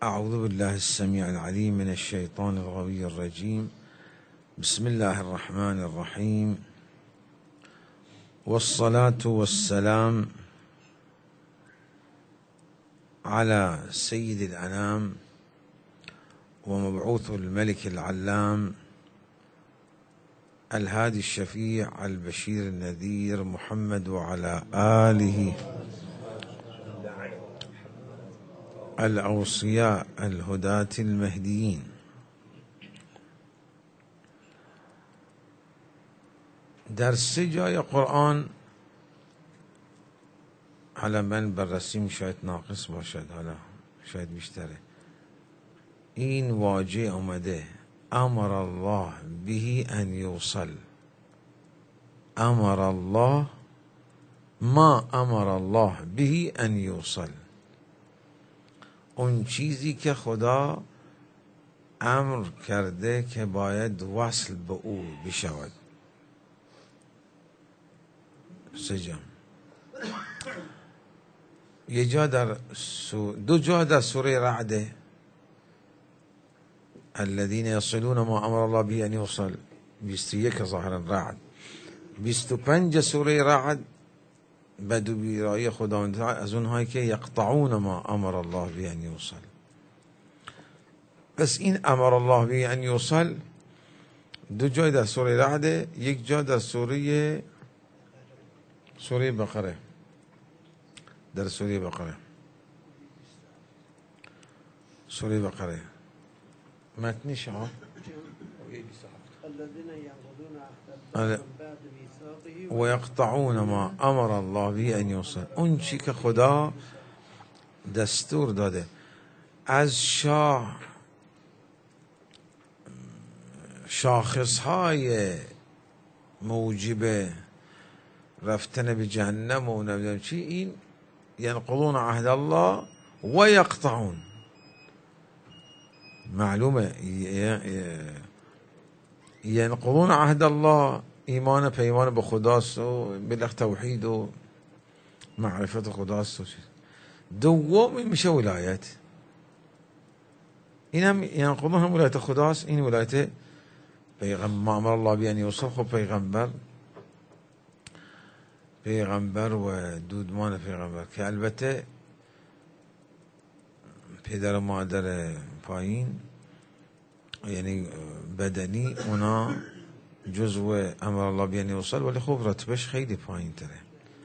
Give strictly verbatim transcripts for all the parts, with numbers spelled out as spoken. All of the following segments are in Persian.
أعوذ بالله السميع العليم من الشيطان الغوي الرجيم. بسم الله الرحمن الرحيم، والصلاة والسلام على سيد الأنام ومبعوث الملك العلام الهادي الشفيع البشير النذير محمد وعلى آله الأوصياء الهداة المهديين. در سه جای قرآن، حالا من بررسیم شاید ناقص باشد، حالا شاید بیشتره، این واژه آمده امر الله به ان یوصل. امر الله، ما امر الله به ان یوصل، اون چیزی که خدا امر کرده که باید وصل به او بشود. سجم یه جا در سو... دو جا در سوره رعد، الذين يصلون ما امر الله به ان يوصل، بیست و یک ظاهرا رعد، بیست و پنج سوره رعد بدو بیرای خداوند از اونهایی که یقطعون ما امر الله به ان یوصل. پس این امر الله به ان یوصل دو جای در سوره رعد، یک جا در سوره سوره بقره. در سوره بقره سوره بقره متنش ها و یقطعون ما امر الله به ان یوصل، اون چی که خدا دستور داده از شاه شاخصهای موجب رفتن به جهنم و نمیدونم چی، این ینقضون عهد الله و یقطعون. معلومه ینقضون عهد الله ایمان پیمان به خداست و بلغ توحید و معرفت خداست و چیز. دومی میشه ولایت، این هم ینقضون هم ولایت خداست، این ولایت پیغمبر امر الله به ان یوصل. خب پیغمبر پیغمبر و دودمان پیغمبر که البته پدر و مادر پایین یعنی بدنی اونا جزو امر الله به ان یوصل، ولی خب رتبهش خیلی پایین تره.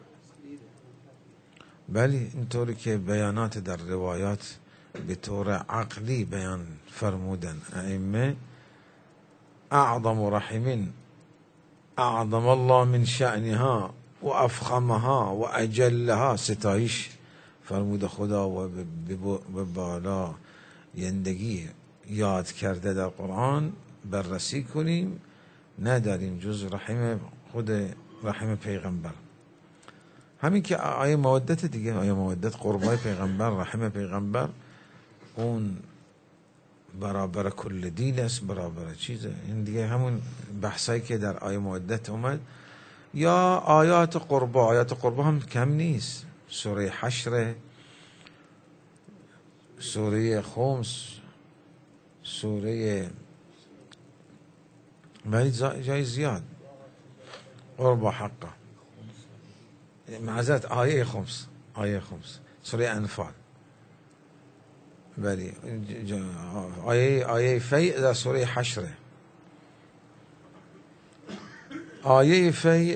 بلی اینطوری که بیانات در روایات به طور عقلی بیان فرمودن ائمه، اعظم رحم اعظم الله من شأنها و افخمها و اجلها، ستایش فرمود خدا و به بالا یندگی یاد کرده در قرآن بررسی کنیم، نداریم جز رحم خود رحم پیغمبر. همین که آیه مودت دیگه، آیه مودت قربای پیغمبر، رحم پیغمبر، اون برابر کل دین است، برابر چیزه. این دیگه همون بحثایی که در آیه مودت اومد. یا آیات قربا، آیات قربا هم کم نیست، سوره حشر، سوره خمس، سوره ولی جای زیاد قربا حقا، معذرت آیه خمس، آیه خمس سوره انفال، ولی آیه آیه فیء در سوره حشر. آیه فیء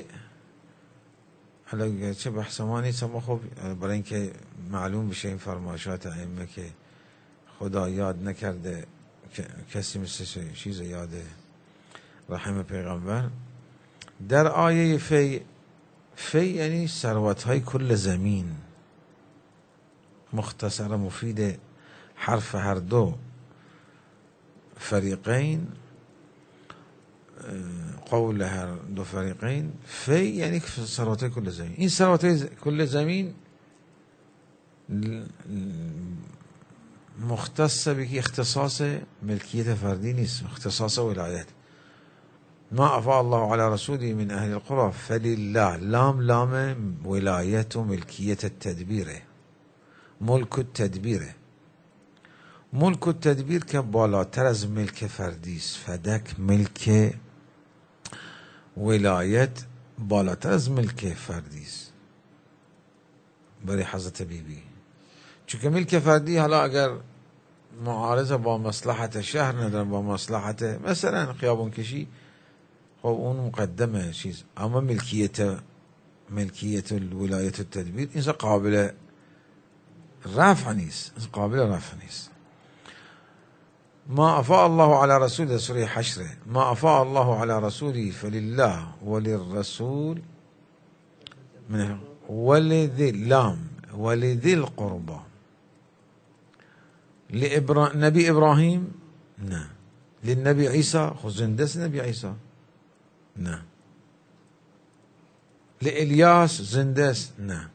حالا چه بحث ما نیست، اما خب برای اینکه معلوم بشه این فرمایشات ائمه که خدا یاد نکرده کسی مثل چیز یاد رحم پیغمبر. در آیه فی، فی یعنی ثروت های کل زمین، مختصر مفید حرف هر دو فریقین، قول هر دو فریقین. فی یعنی ثروت های کل زمین. این ثروت های کل زمین مختص به که اختصاص ملکیت فردی نیست، اختصاص ولایت. ما افاء الله علی رسوله من اهل القرى فلله، لام لام ولایت و ملکیت التدبیره، ملک التدبیره. ملک و تدبیر که بالاتر از ملک فردی است. فدک ملک ولایت بالاتر از ملک فردی است برای حضرت بی بی، چون که ملک فردی حالا اگر معارض با مصلحت شهر ندارن، با مصلحت مثلا خیابون کشی، خب اون مقدمه چیز، اما ملکیت ملکیت الولایت التدبیر این قابل رفع نیست، قابل رفع نیست. ما افاء الله على رسول سوره حشر، ما افاء الله على رسوله فلله وللرسول من ولذي اللام ولذي القربى. لإبرا... نبي ابراهیم نه، للنبي عیسی خود زنده است نبی عیسی نه، لالیاس زنده است نه،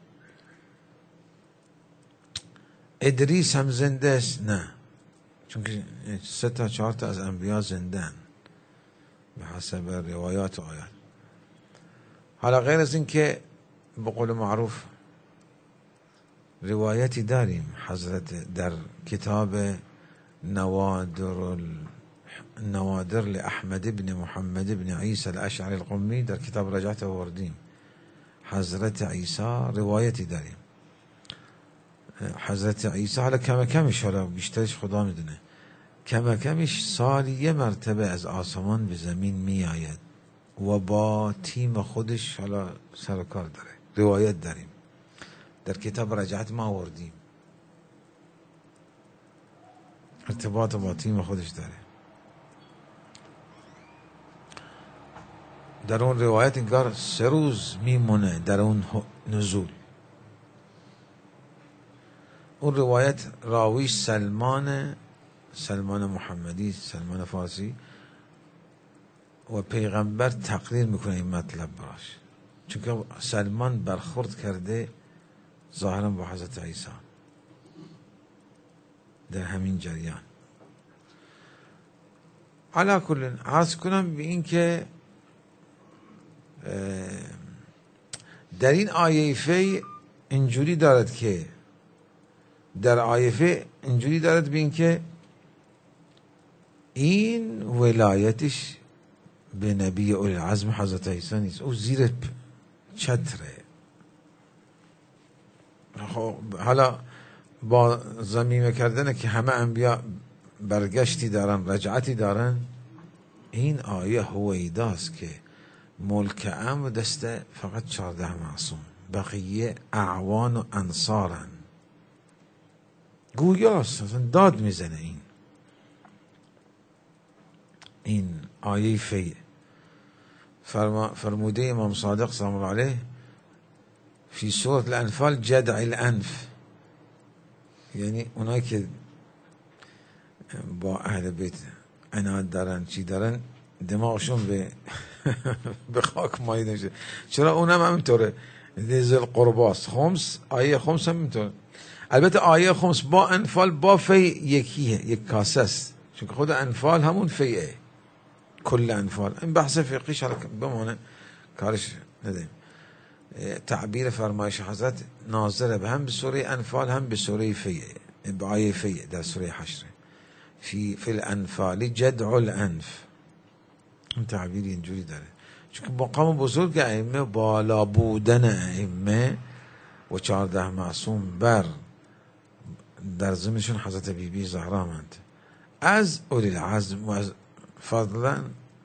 ادریس هم زنده است نه، چون که سه تا چهار تا از انبیا زندن به حسب روایات و آیات. حالا غیر از این که به قول معروف روایتی داریم حضرت در کتاب نوادر نوادر لأحمد بن محمد بن عیسی الاشعری القمی در کتاب رجعت آوردیم، حضرت عیسی روایتی داریم حضرت عیسی، حالا کم کمش، حالا بیشترش خدا میدونه، کم کمش سالی یه مرتبه از آسمان به زمین می آید و با تیم خودش حالا سر کار داره. روایت داریم در کتاب رجعت ما آوردیم، ارتباط با تیم خودش داره. در اون روایت انگار سه روز میمونه در اون نزول. اون روایت راویش سلمان سلمان محمدی، سلمان فارسی، و پیغمبر تقریر میکنه این مطلب براش، چون که سلمان برخورد کرده ظاهرا با حضرت عیسی در همین جریان. علا کل عرض کنم به این که در این آیه فی اینجوری دارد که در آیه فی اینجوری دارد به این که این ولایتش به نبی اولی العزم حضرت عیسی نیست، او زیر چتره. خب حالا با ضمیمه کردن که همه انبیا برگشتی دارن، رجعتی دارن، این آیه هویداست که ملک امر دسته فقط چارده معصوم، بقیه اعوان و انصارن. گویاست داد میزنه این این آیه فی. فرما فرموده امام صادق سلام الله علیه فی سورة الانفال جدع الانف، یعنی اونایی که با اهل بیت عناد دارن چی دارن دماغشون به به خاک مایه نشه. چرا اونم همینطوره، ذل قرباست. خمس، آیه خمس هم اینطوره. البته آیه خمس با انفال با فی یکیه، یک کاسه است، چون که خود انفال همون فیه، کل انفال. این بحث فقهیش حالا بمونه، کارش ندیم. تعبیر فرمایش حضرت ناظره به هم به سوره انفال هم به سوره فیه، به آیه فیه در سوره حشر، فی فی الانفال جدع الانف. این تعبیر اینجوری داره، چون که مقام بزرگ ائمه، بالا بودن ائمه و چهارده معصوم بر در ضمنشون حضرت بی بی زهرا مند از اولی العزم و از فضلا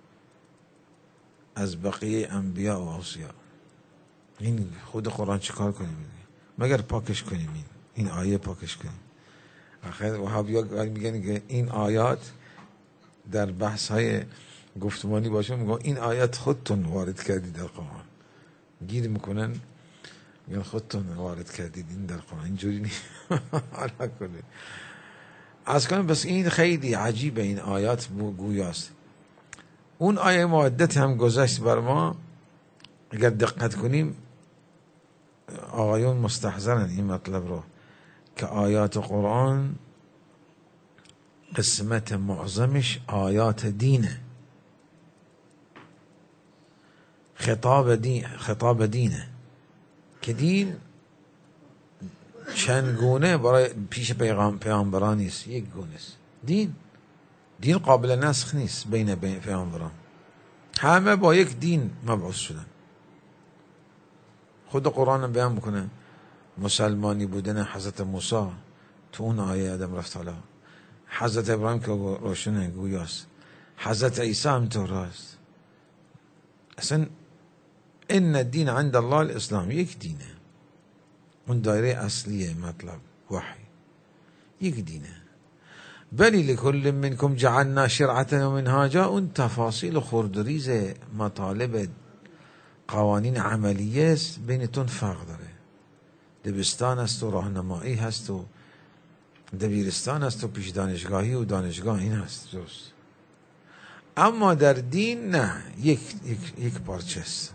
از بقیه انبیاء و اوصیا. این خود قرآن چیکار کنیم مگر پاکش کنیم، این این آیه پاکش کنیم. آخر وهابیا میگن که این آیات در بحث های گفتمانی باشه میگن این آیات خودتون وارد کردید در قرآن، گیر میکنن میگن خودتون وارد کردید این در قرآن، اینجوری نیست. حالا کنه از کنم بس این خیلی عجیبه، این آیات گویاست. اون آیه مودت هم گذشت بر ما، اگر دقت کنیم آقایون مستحضرن این مطلب رو که آیات قرآن قسمت معظمش آیات دینه، خطاب دین، خطاب دینه که دین چند گونه برای پیش پیغام پیامبران نیست، یک گونه است. دین دین قابل نسخ نیست بین پیامبران، همه با یک دین مبعوث شدن. خود قرآن بیان میکنه مسلمانی بودن حضرت موسی تو اون آیه آدم رفت حالا، حضرت ابراهیم که روشنه گویاست، حضرت عیسی هم تو راست. اصلا ان الدین عند الله الاسلام، یک دینه، اون دایره اصلیه مطلب وحی یک دینه. بلی لکل منکم جعلنا شرعة و منهاجا، اون تفاصیل خردریز مطالب قوانین عملیه است بینتون فرق داره. دبستان است و راهنمایی هست و دبیرستان است و پیش دانشگاهی و دانشگاه، این هست درست. اما در دین نه، یک یک یک پارچه است.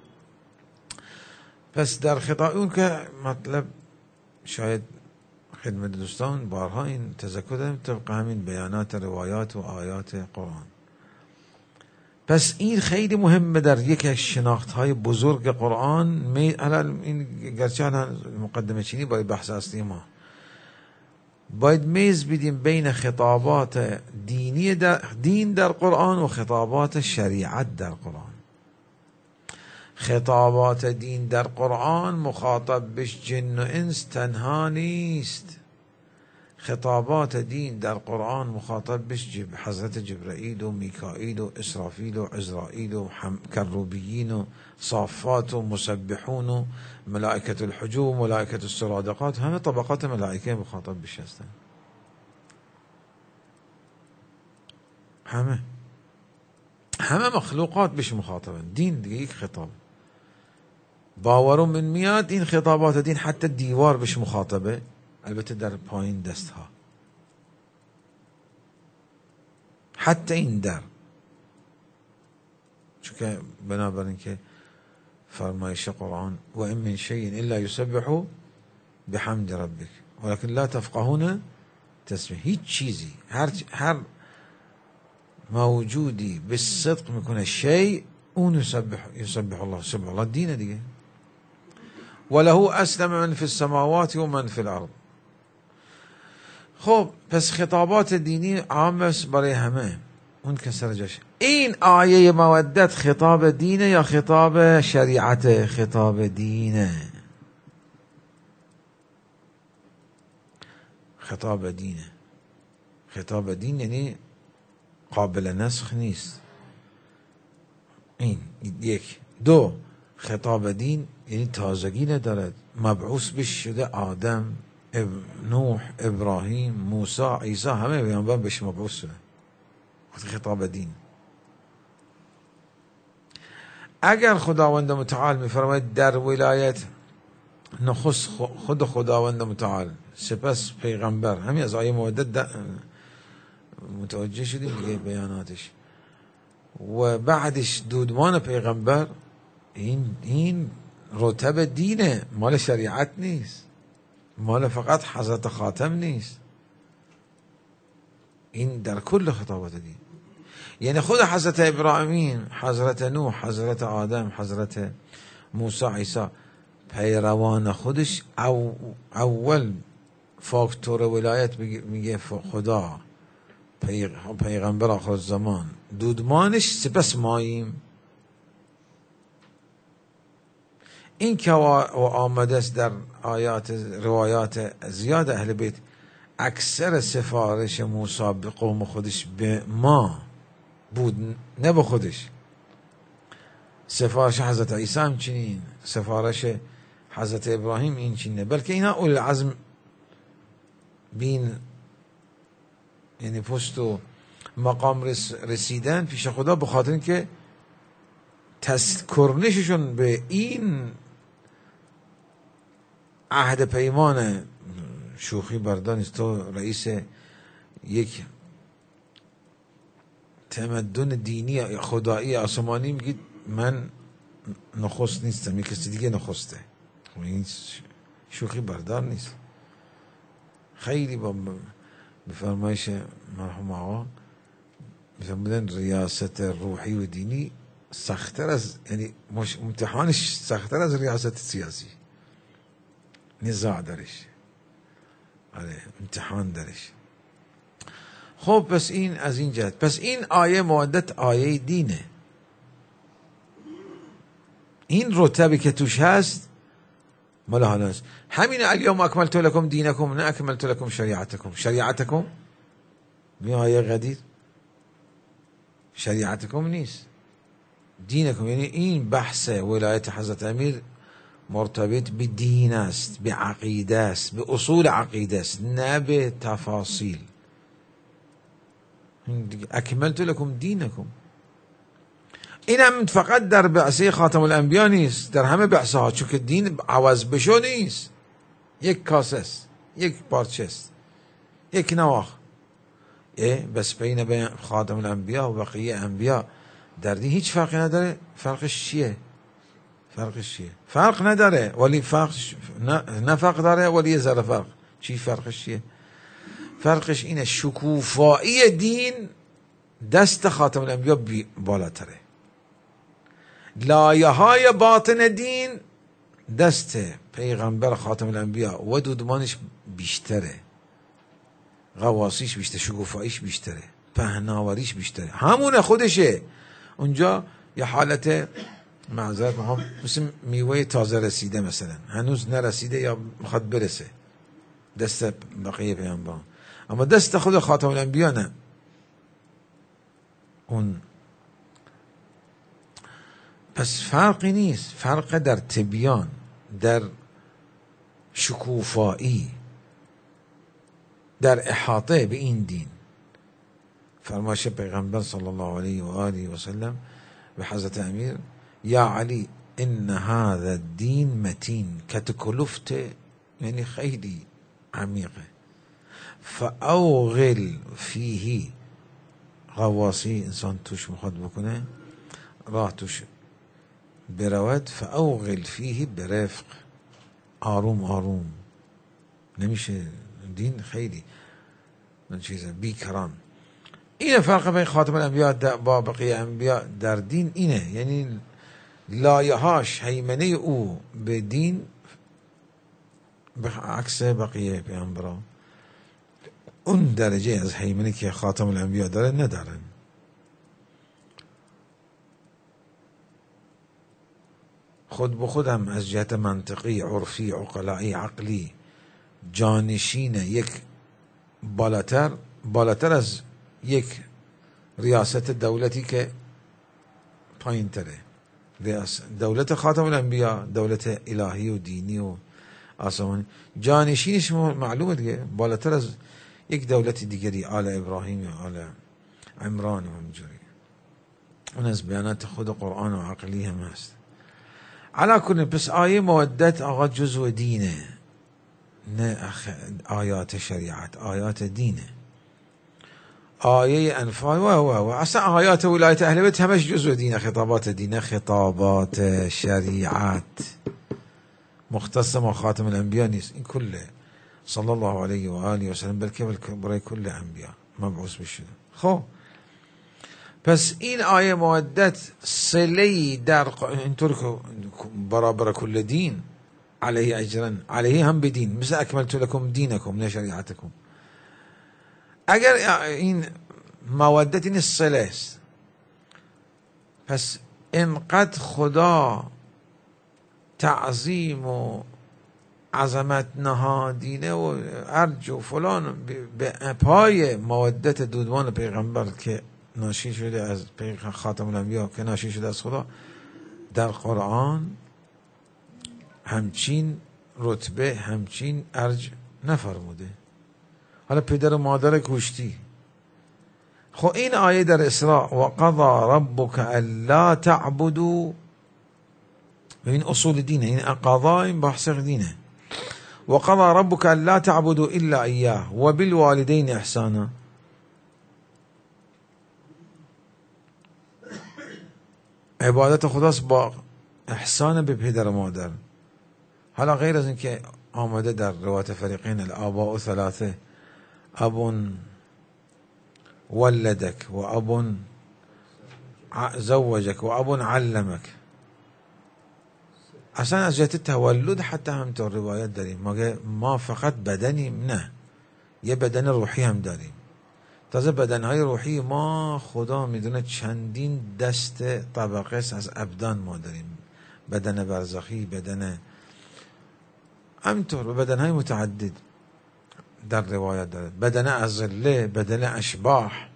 پس در خطاب اون که مطلب شاید خدمت دوستان بارها این تذکر داریم طبق همین بیانات روایات و آیات قرآن. پس این خیلی مهمه در یکی از شناختهای بزرگ قرآن. می این گرچه مقدمه چینی باید بحث اصلی ما، باید میز بدیم بین خطابات دینی در دین در قرآن و خطابات شریعت در قرآن. خطابات دین در قرآن مخاطب بش جن و انس تنها نیست. خطابات دین در قرآن مخاطب بش جب حضرت جبرائیل و میکائیل و اسرافیل و عزرائیل و کروبیین و صافات و مسبحون و ملائکت الحجوم و ملائکت السرادقات، همه طبقات ملائکه مخاطب بش هستن. همه همه مخلوقات بش مخاطبن. دین دیگه یک خطاب باورون من میاد، این خطابات دین حتی دیوار بش مخاطبه، البته در پایین دست ها، حتی این در، چون که بنابراین که فرمایش قرآن و این من شیء الا یسبح بحمد ربک ولکن لا تفقهون تسبیح. هیچ چیزی، هر هر موجودی به صدق میکنه شیء، اون یسبح یسبح الله، سبح الله دینه دیگه. وله اسلم من فی السماوات و من فی الارض. خب پس خطابات دینی عام است برای همه، اون که سر جاش. این آیه مودت خطاب دینه یا خطاب شریعت؟ خطاب دینه، خطاب دینه. خطاب دین یعنی قابل نسخ نیست. این یک. دو، خطاب دین یعنی تازگی ندارد، مبعوث بش شده آدم، نوح، ابراهیم، موسی، عیسی، همه پیامبر بهش مبعوث شده. خطاب دین. اگر خداوند متعال میفرماید در ولایت نخست خود خداوند متعال سپس پیغمبر، همین از آیه مودت متوجه شدیم دیگه بیاناتش، و بعدش دودمان پیغمبر، این این رتب دینه، مال شریعت نیست، مال فقط حضرت خاتم نیست، این در کل خطابات دین. یعنی خود حضرت ابراهیم، حضرت نوح، حضرت آدم، حضرت موسی، عیسی، پیروان خودش او اول فاکتور ولایت میگه خدا، پیغمبر آخر الزمان، دودمانش، سپس ماییم. این که آمده است در آیات روایات زیاد اهل بیت، اکثر سفارش موسی به قوم خودش به ما بود، نه به خودش. سفارش حضرت عیسی هم چنین، سفارش حضرت ابراهیم این چنینه، بلکه اینا اول العزم بین یعنی پست و مقام رسیدن پیش خدا به خاطر اینکه تذکرنششون به این عهد پیمان شوخی بردان است. تو رئیس یک تمدن دینی خدایی آسمانی میگید من نخست نیستم، یک کسی دیگه نخسته. این شوخی بردار نیست. خیلی با بفرمایش مرحوم آقا میفرمودن ریاست روحی و دینی سخت‌تر از، یعنی امتحانش سخت‌تر از ریاست سیاسی، نزاع درش. آره امتحان درش. خب پس این از این جهت. پس این آیه مودت آیه دینه. این رتبی که توش هست مال حالا هست. همین الیوم اکملت لکم دینکم، نه اکملت لکم شریعتکم. شریعتکم می آیه قدیر شریعتکم نیست، دینکم. یعنی این بحث ولایت حضرت امیر مرتبط به دین است، به عقیده است، به اصول عقیده است، نه به تفاصیل. اکملت لکم دینکم. این هم فقط در بعثه خاتم الانبیا نیست، در همه بعثه ها، چون که دین عوض بشو نیست. یک کاسه است، یک پارچه است، یک نواخ. بس بین خاتم الانبیا و بقیه انبیا در دین هیچ فرقی نداره. فرقش چیه؟ فرقش چیه؟ فرق نداره ولی فرق نه فرق داره ولی یه ذره فرق. چی فرقش چیه؟ فرقش اینه شکوفایی دین دست خاتم الانبیا بالاتره، لایه های باطن دین دست پیغمبر خاتم الانبیا و دودمانش بیشتره، غواسیش بیشتره، شکوفاییش بیشتره، پهناوریش بیشتره. همونه خودشه. اونجا یه حالت معذرت میخوام مثل میوه تازه رسیده مثلا، هنوز نرسیده یا میخواد برسه دست بقیه پیغمبران، اما دست خود خاتم الانبیا نه. اون پس فرقی نیست، فرق در تبیان، در شکوفایی، در احاطه به این دین. فرمایش پیغمبر صلی الله علیه و آله و سلم به حضرت امیر: یا علی ان هذا الدین متین، کتکلفت، یعنی خیلی عمیقه. فاوغل فیه، غواصی انسان توش میخواد بکنه، راه توش برود، فاوغل فیه برفق، آروم آروم، نمیشه. دین خیلی من چیزه بیکران. این فرق بین خاتم الانبیا با بقیه انبیا در دین اینه، یعنی لایه هاش، هیمنه او به دین به عکس بقیه پیامبران اون درجه از هیمنه که خاتم الانبیا داره ندارن. خود به خودم از جهت منطقی، عرفی، عقلائی، عقلی جانشین یک بالاتر بالاتر از یک ریاست دولتی که پایین تره. دولت خاتم الانبیا دولت الهی و دینی و آسمانی، جانشینش معلومه دیگه، بالاتر از یک دولت دیگری، آل ابراهیم یا آل عمران و همجوری. اون از بیانات خود قرآن و عقلی هم هست. علا کنه پس آیه مودت آقا جزو دینه، نه آیات شریعت، آیات دینه. آیه انفال و و و اصلا آیات ولایت اهل بیت همش جزو دینه، خطابات دینه، خطابات شریعت، مختص ما خاتم الانبیا نیست. این کله صلی الله علیه و آله و سلم، بلکه برای کل انبیا مبعوث بشده. خب پس این آیه مودت صله‌ای در اینطور که برابر کل دین، علیه اجرن، علیه هم بدین، مثل اکملت لکم دینکم نه شریعتکم. اگر این مودت این صله است، پس انقدر خدا تعظیم و عظمت نهادینه و ارج و فلان به پای مودت دودمان پیغمبر که ناشی شده از خاتم الانبیا، که ناشی شده از خدا، در قرآن همچین رتبه، همچین ارج نفرموده. حالا پدر و مادر کشتی. خب این آیه در اسراء: و قضا ربک الا تعبدوا، این اصول دینه، این قضا، این بحث دینه. و قضا ربک الا تعبدوا الا ایاه و بالوالدین احسانا. عبادت خداست با احسان به پدر و مادر. حالا غیر از این که آمده در روایت فریقین: الآباء ثلاثه، اب ولدک و اب زوجک و اب علمک. اصلا از جهت تولد حتی همینطور روایت داریم، مگه ما فقط بدنیم؟ نه، یه بدن روحی هم داریم. تازه بدنهای روحی ما خدا میدونه چندین دست طبقه از ابدان ما داریم، بدن برزخی، بدن همینطور و بدنهای متعدد در روایت داره، بدن ازله، بدن اشباح،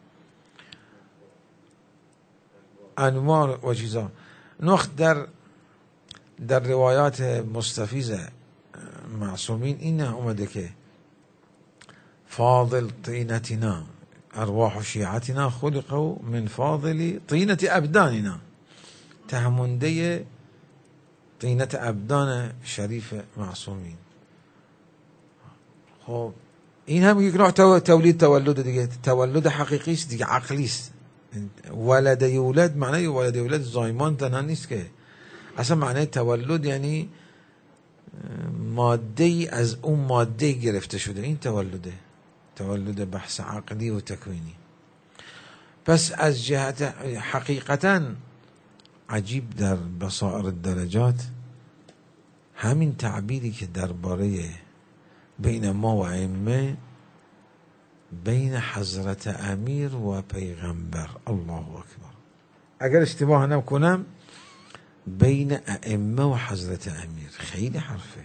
انواع و چیزا. نخت در در روایات مستفیض معصومین این اومده که فاضل طینتنا ارواح شیعتنا خلقوا من فاضل طینت ابداننا، تهمنده طینت ابدان شریف معصومین. خب این هم یک نوع تولید تولد دیگه، تولد حقیقی است دیگه، عقلی است. ولد یولد معنی ولد یولد زایمان تنها نیست که، اصلا معنی تولد یعنی ماده ای از اون ماده گرفته شده، این تولده، تولد بحث عقلی و تکوینی. پس از جهت حقیقتا عجیب در بصائر الدرجات همین تعبیری که درباره بین ما و ائمه، بین حضرت امیر و پیغمبر، الله اکبر، اگر اشتباه نکنم بین ائمه و حضرت امیر، خیلی حرفه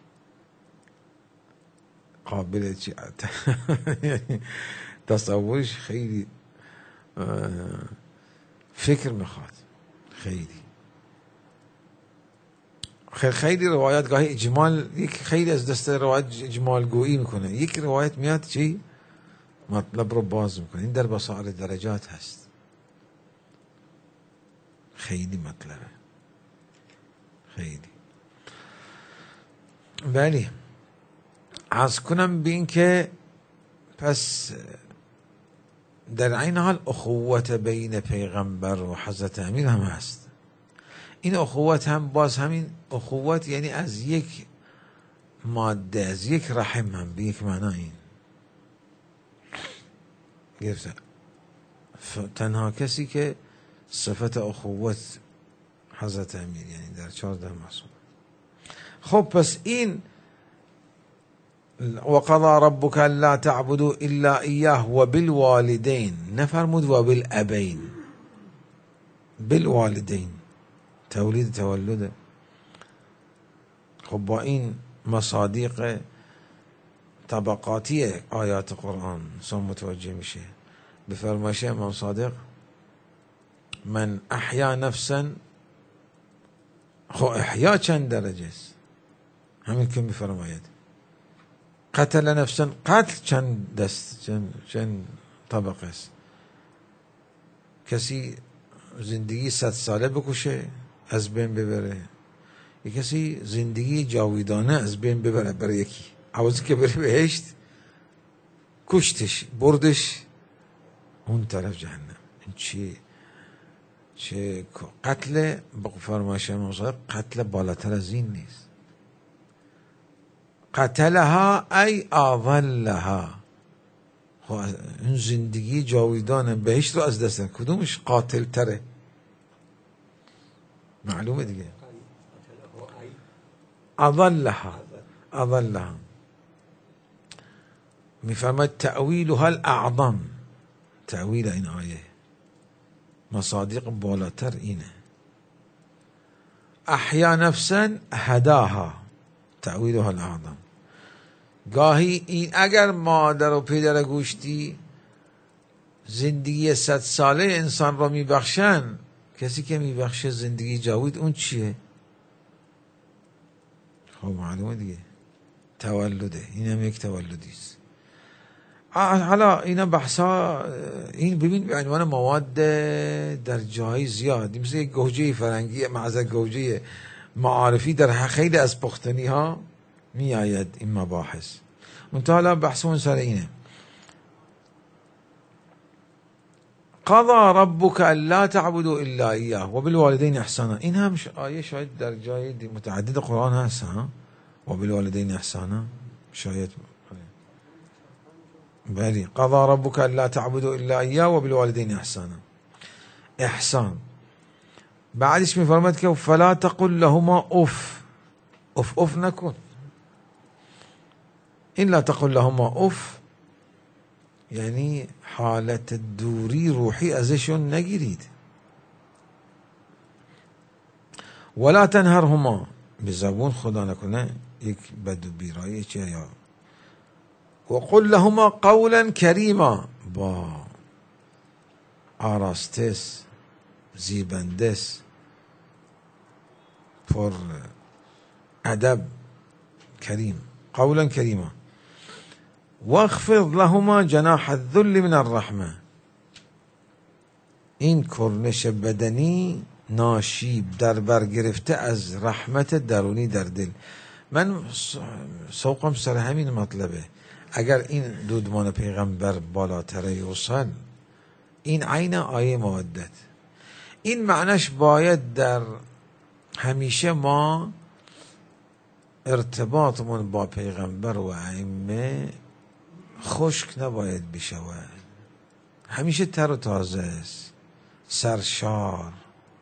قابل تصورش خیلی فکر میخواد. خیلی خیلی خیلی روایت گاهی اجمال، یک خیلی از دسته روایت اجمال گویی میکنه، یک روایت میاد چی مطلب رو باز میکنه. این در بصائر درجات هست، خیلی مطلبه، خیلی. ولی عرض کنم بین که پس در این حال اخوت بین پیغمبر و حضرت امیر هم هست. این اخوت هم باز همین اخوت یعنی از یک ماده، از یک رحم، هم به یک معنا این گرفته. تنها کسی که صفت اخوت حضرت امیر، یعنی در چهارده معصوم. خب پس این وقضى ربك الا تعبدوا الا اياه وبالوالدين، نفرمود وبالابين، بالوالدين تولید تولده. خب با این مصادیق طبقاتی آیات قرآن انسان متوجه میشه. به فرمایش امام صادق من احیا نفسا، خب احیا چند درجه است؟ همین که میفرماید قتل نفسا، قتل چند دست، چند, چند طبقه است؟ کسی زندگی صد ساله بکشه از بین ببره، یک کسی زندگی جاویدانه از بین ببره برای یکی، عوضی که بره بهشت کشتش بردش اون طرف جهنم. این چیه؟ چه قتل؟ با فرمایش امام صادق قتل بالاتر از این نیست. قتلها ای اضلها، خب این زندگی جاویدان بهشت رو از دست، کدومش قاتل تره؟ معلومه دیگه. اضلها، اضلها میفرماید تأویلها الاعظم، تأویل این آیه مصادیق بالاتر اینه. احیا نفسا هداها، تأویلها الاعظم. گاهی این اگر مادر و پدر گوشتی زندگی صد ساله انسان را میبخشن، کسی که میبخشه زندگی جاوید اون چیه؟ خب معلومه دیگه، تولده. این هم یک تولدیست. حالا اینا بحثا، این ببین به عنوان مواد در جای زیاد، مثل یک گوجه فرنگی، معزه گوجه معارفی در خیلی از پختنی ها می آید این مباحث. منتها حالا بحثمون سر اینه. قضى ربك الا تعبدوا الا اياه وبالوالدين احسانا. این هم آیه شاید در جای متعدد قرآن هست ها، وبالوالدين احسانا شاید. بلی قضى ربك الا تعبدوا الا اياه وبالوالدين احسانا. احسان بعدش میفرماید که فلا تقل لهما اف، اف اف نکن. این لا تقل لهما اف یعنی حالت دوری روحی ازشون نگیرید. ولا تنهرهما، به زبون خدا نکنه یک بد و بیرایی چه یا و قل لهما قولا کریما، با آراستس زیبندس پر ادب، کریم، قولا کریما. واخفض لهما جناح الذل من الرحمه، این کرنش بدنی ناشیب در بر گرفته از رحمت درونی در دل. من سوقم سر همین مطلبه. اگر این دودمان پیغمبر بالاتره یوصل، این عین آیه مودت. این معنیش باید در همیشه ما ارتباطمون با پیغمبر و ائمه خشک نباید بشود، همیشه تر و تازه است، سرشار،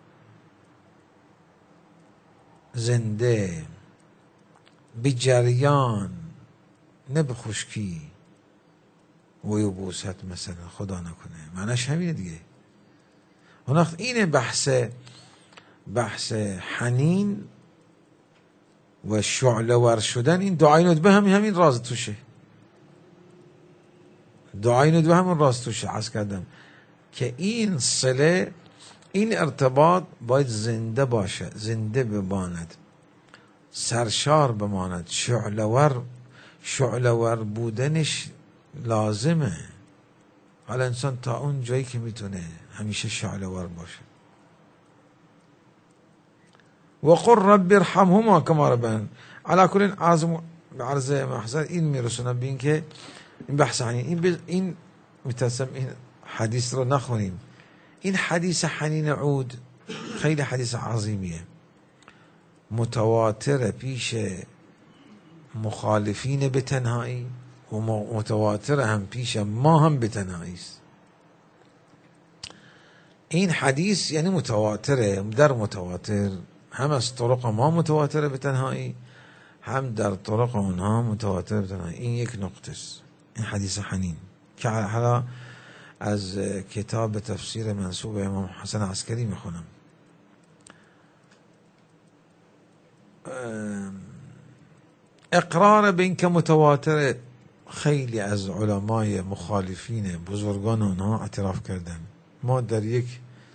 زنده، به جریان، نه به خشکی و یبوست مثلا، خدا نکنه. معنیش همینه دیگه. اون وقت اینه بحث بحث حنین و شعله ور شدن. این دعای ندبه همین همین راز توشه، دعای ندبه همین راز توشه. عرض کردم که این صله، این ارتباط باید زنده باشه، زنده بماند، سرشار بماند، شعله ور شعله ور بودنش لازمه. حالا انسان تا اون جایی که میتونه همیشه شعله ور باشه. وقل رب ارحمهما کما ربیان. علی کل عازم عرض محضر این میرسونم بین که این بحث حنین، این این میترسم این حدیث رو نخونیم. این حدیث حنین عود خیلی حدیث عظیمیه، متواتر پیش مخالفین به تنهایی و متواتر هم پیش ما هم به تنهایی است. این حدیث یعنی متواتره، در متواتر هم از طرق ما متواتره به تنهایی، هم در طرق اونها متواتر به تنهایی. این یک نقطه است، این حدیث حنین که حالا از کتاب تفسیر منسوب امام حسن عسکری میخونم. اقرار به این که متواتر خیلی از علمای مخالفین بزرگان اونها اعتراف کردن. ما در یک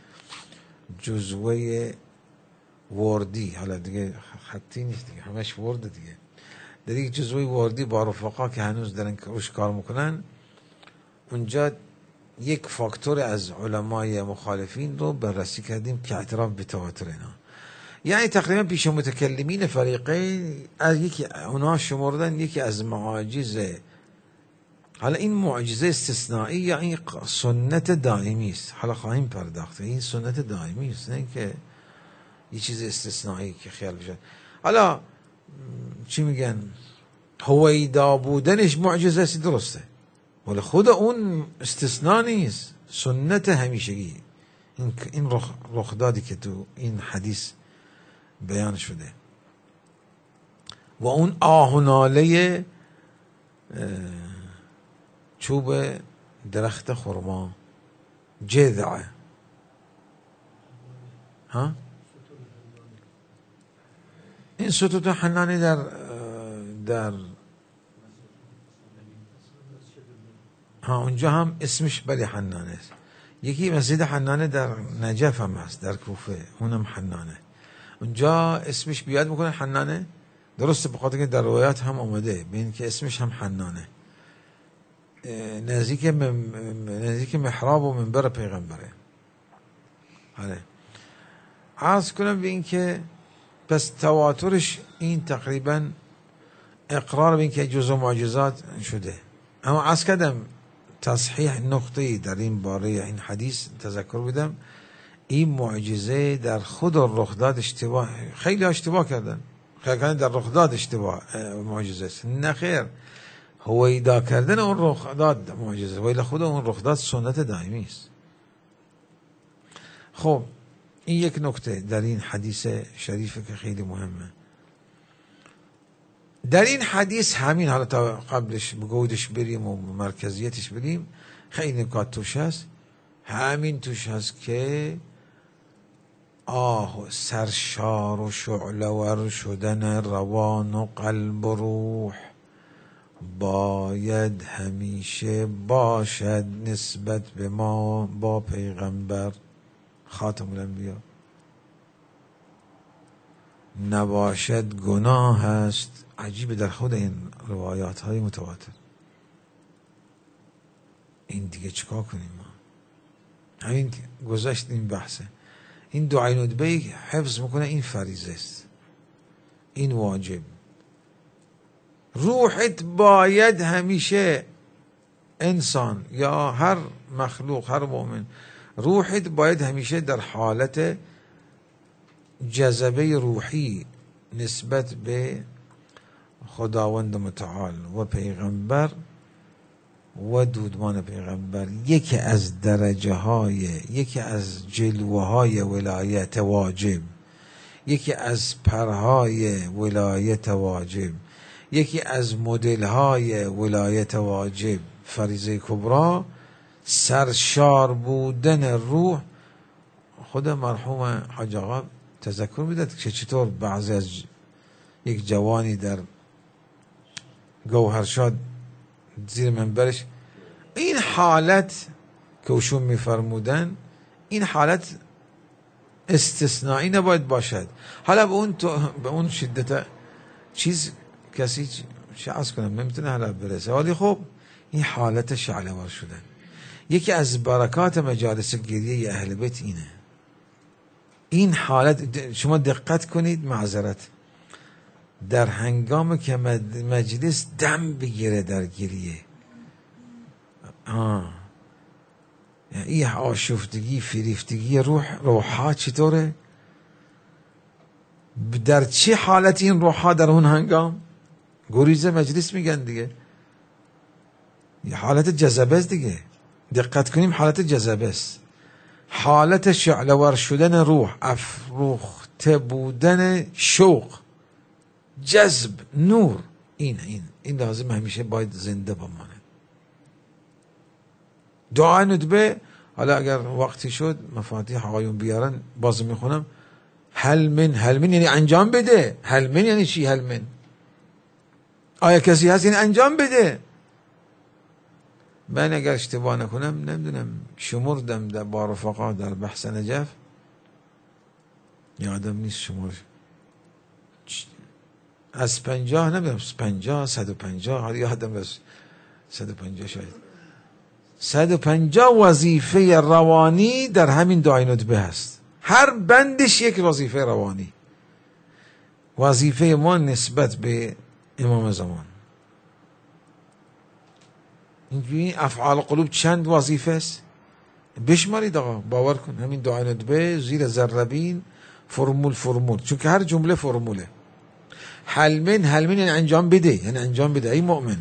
جزوه وردی، حالا دیگه خطی نیست دیگه، همش ورد دیگه، در یک جزوه وردی با رفقا که هنوز دارن روش کار میکنن، اونجا یک فاکتور از علمای مخالفین رو بررسی کردیم که اعتراف به تواتر اینا. یعنی تقریبا پیش متکلمین فریقین از یکی اونا شمردن یکی از معاجز. حالا این معجزه استثنایی یا این سنت دائمی است؟ حالا خواهیم پرداخت. این سنت دائمی است، نه که یه چیز استثنایی که خیال بشه. حالا چی میگن، هویدا بودنش معجزه است، درسته، ولی خود اون استثناء نیست، سنت همیشگی. این این رخ رخدادی که تو این حدیث بیان شده و اون آه و ناله چوب درخت خرما، جذع، ها این ستوت حنانی در در ها اونجا هم اسمش بلی حنانه است. یکی مسجد حنانه در نجف هم هست، در کوفه، اونم حنانه. اونجا اسمش بیاد میکنه حنانه، درسته، به خاطر که در روایات هم اومده ببین که اسمش هم حنانه. نزدیک نزدیک محراب و منبر پیغمبره. آره، عرض کنم به این که پس تواترش این تقریبا اقرار به این که جزء معجزات شده. اما عرض کردم تصحیح نقطه‌ای در این باره این حدیث تذکر بدم، این معجزه در خود رخداد اشتباه، خیلی اشتباه کردن، خیلی در رخداد اشتباه معجزه است. نه خیر، هویدا کردن اون رخداد معجزه، ولی خود اون رخداد سنت دائمی است. خب این یک نکته در این حدیث شریفه که خیلی مهمه. در این حدیث همین، حالا تا قبلش بگودش بریم و مرکزیتش بریم، خیلی نکات توش هست. همین توش هست که آه سرشار و شعله‌ور شدن روان و قلب و روح باید همیشه باشد نسبت به ما با پیغمبر خاتم الانبیا. نباشد گناه است. عجیبه در خود این روایات های متواتر. این دیگه چیکار کنیم ما؟ همین گذشت این بحثه. این دعای ندبه حفظ میکنه، این فریضه است، این واجب. روحت باید همیشه، انسان یا هر مخلوق، هر مؤمن، روحت باید همیشه در حالت جذبه روحی نسبت به خداوند متعال و پیغمبر و دودمان پیغمبر. یکی از درجه های، یکی از جلوه های ولایت واجب، یکی از پرهای ولایت واجب، یکی از مدل های ولایت واجب، فریضه کبرا، سرشار بودن روح. خود مرحوم حاج آقا تذکر میداد که چطور بعضی از یک جوانی در گوهرشاد زیر منبرش این حالت که اوشون میفرمودن، این حالت استثنایی نباید باشد. حالا به اون تو به اون شدت چیز کسی چه عرض کنم نمیتونه حالا برسه، ولی خب این حالت شعله‌ور شدن یکی از برکات مجالس گریه اهل بیت اینه. این حالت شما دقت کنید، معذرت، در هنگام که مجلس دم بگیره در گریه، آه این آشفتگی، فریفتگی روح، روحها چطوره؟ در چه حالت این روحها در اون هنگام؟ گریز مجلس میگن دیگه، حالت جذبه است دیگه. دقت کنیم، حالت جذبه است، حالت شعله‌ور شدن روح، افروخته بودن شوق، جذب، نور. این این این لازم همیشه باید زنده بمانه. دعا ندبه، حالا اگر وقتی شد مفاتیح آقایون بیارن باز میخونم. هل من، هل من یعنی انجام بده. هل من یعنی چی؟ هل من آیا کسی هست یعنی انجام بده. من اگر اشتباه نکنم نمیدونم شمردم در با رفقا در بحث نجف، یادم نیست شمر، از پنجاه نمیدونم پنجاه صد و پنجاه، حالا یادم از صد و پنجاه شاید صد و پنجاه وظیفه روانی در همین دعای ندبه هست. هر بندش یک وظیفه روانی. وظیفه ما نسبت به امام زمان. این افعال قلوب چند وظیفه است بشمارید آقا، باور کن. همین دعای ندبه زیر ذربین فرمول فرمول، چون که هر جمله فرموله. هل من، هل من یعنی انجام بده، یعنی انجام بده ای مؤمن.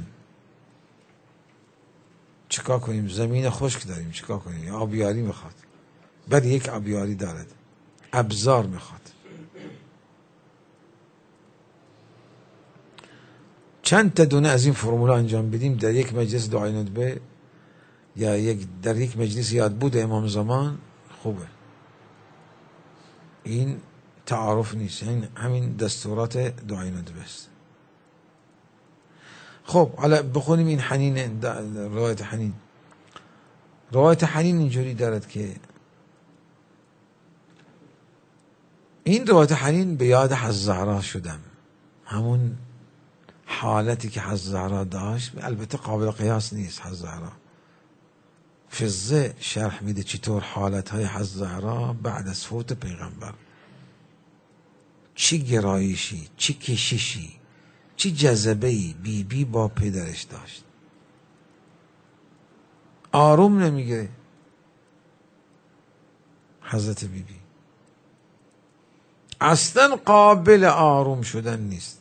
چیکار کنیم؟ زمین خشک داریم، چیکار کنیم؟ آبیاری میخواد، بعد یک آبیاری دارد، ابزار میخواد. چند تا دونه از این فرمول انجام بدیم در یک مجلس دعای ندبه یا یک در یک مجلس یاد بود امام زمان، خوبه. این تعارف نیست، این همین دستورات دعای ندبه است. خب حالا بخونیم این حنین، روایت حنین. روایت حنین اینجوری دارد که این روایت حنین به یاد حضرت زهرا شدم، همون حالتی که حضرت زهرا داشت. البته قابل قیاس نیست. حضرت زهرا فضه شرح میده چطور حالتهای حضرت زهرا بعد از فوت پیغمبر، چی گرایشی، چی کششی، چی جذبه‌ای بی بی با پدرش داشت. آروم نمیگیره حضرت بی بی، اصلا قابل آروم شدن نیست.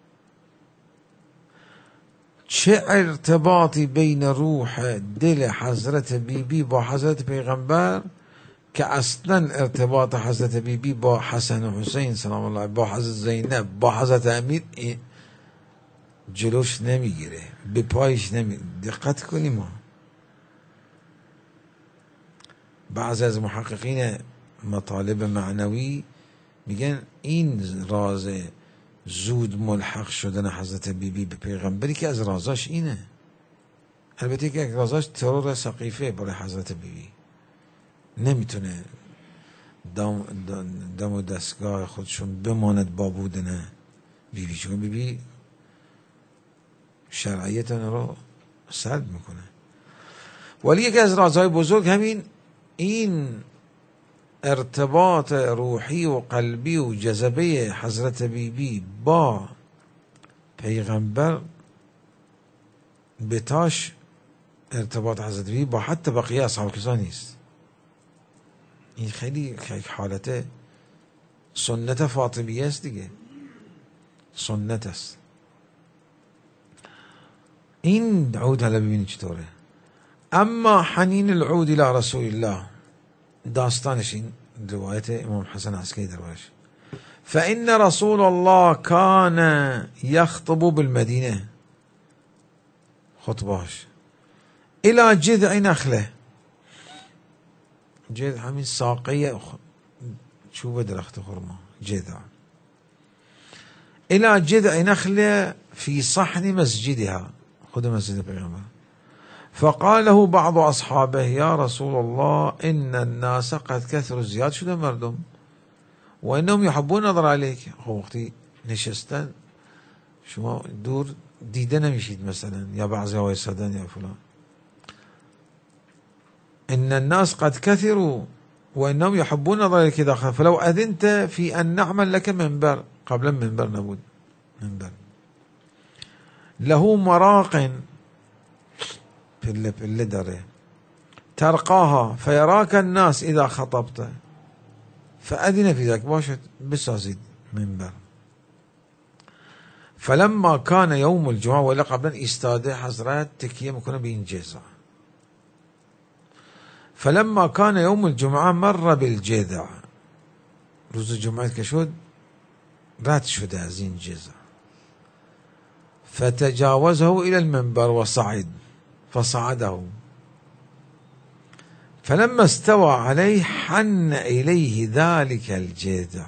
چه ارتباطی بین روح دل حضرت بی بی با حضرت پیغمبر که اصلا ارتباط حضرت بی بی با حسن و حسین سلام الله، با حضرت زینب، با حضرت امیر جلوش نمیگیره، به پایش نمی دقت کنیم. ما بعضی از محققین مطالب معنوی میگن این راز زود ملحق شدن حضرت بی بی به پیغمبری که از رازاش اینه. البته که یک رازاش ترور سقیفه برای حضرت بی بی، نمیتونه دم, دم و دستگاه خودشون بماند با بودن بی بی، چون بی بی شرعیت رو سلب میکنه. ولی یکی از رازهای بزرگ همین این ارتباط روحی و قلبی و جذبه حضرت بی بی با پیغمبر بتاش ارتباط حضرت بی بی با حتی بقیه اصحاب کسا نیست. این خیلی حالت سنت فاطمیه است دیگه، سنت است. این عود حالا ببینید چطوره. اما حنین العود الى رسول الله، داستانش این روایت امام حسن عسکری دربارش. فإن رسول الله كان يخطب بالمدينة، خطباش الى جذع نخله، جذع همین ساقه چوب درخت خرما، جذع، الى جذع نخله في صحن مسجدها، خود مسجد پیغمبر. فقال له بعض اصحابه یا رسول الله ان الناس قد كثروا، زیاد شده مردم، و انهم يحبون نظر عليك. خب وقتی نشستن شما دور دیده نمیشید مثلا، یا بعضی ها وایسادن یا فلان. ان الناس قد كثروا وانهم يحبون نظر عليك داخل، فلو اذنت في ان نعمل لك منبر، قبلا منبر نبود، منبر له مراق، پله پله داره، ترقاها فيراك الناس اذا خطبت فأذن في ذلك، باشد بسازید منبر. فلما كان يوم الجمعه، ولا قبلا ایستاده حضرت تکیه میکنه به این جذع. فلما كان يوم الجمعه مر بالجذع، روز جمعه که شد رد شده از این جذع. فتجاوزه الى المنبر وصعد فصعده، فلما استوى عليه حن إليه ذلك الجذع،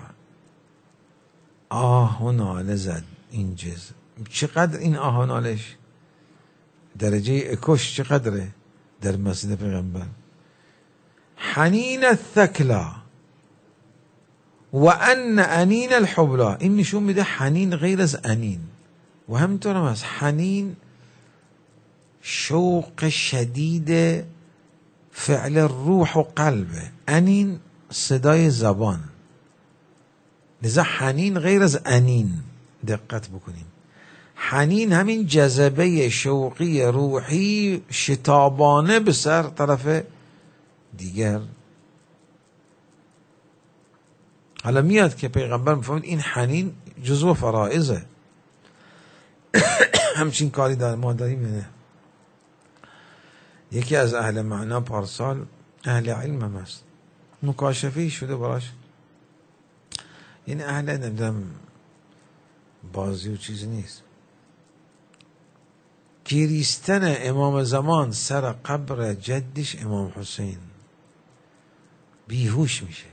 آه هنا نزد این جذع. چقدر این آه نالش درجه اکش چقدره در مسجد پیغمبر. حنین الثکلا و ان انین الحبلا، این نشون میده حنین غیر از انین، و همینطور هم از حنین شوق شدید فعل روح و قلبه، انین صدای زبان، لذا حنین غیر از انین. دقت بکنیم، حنین همین جذبه شوقی روحی شتابانه به سر طرف دیگر. حالا میاد که پیغمبر میفهمید این حنین جزو فرائضه. همچین کاری در ما داریم نه. یکی از اهل معنا پارسال اهل علم هم است، مکاشفه شده براش، یعنی اهل نمیدونم بازی و چیزی نیست. گریستن امام زمان سر قبر جدش امام حسین، بیهوش میشه،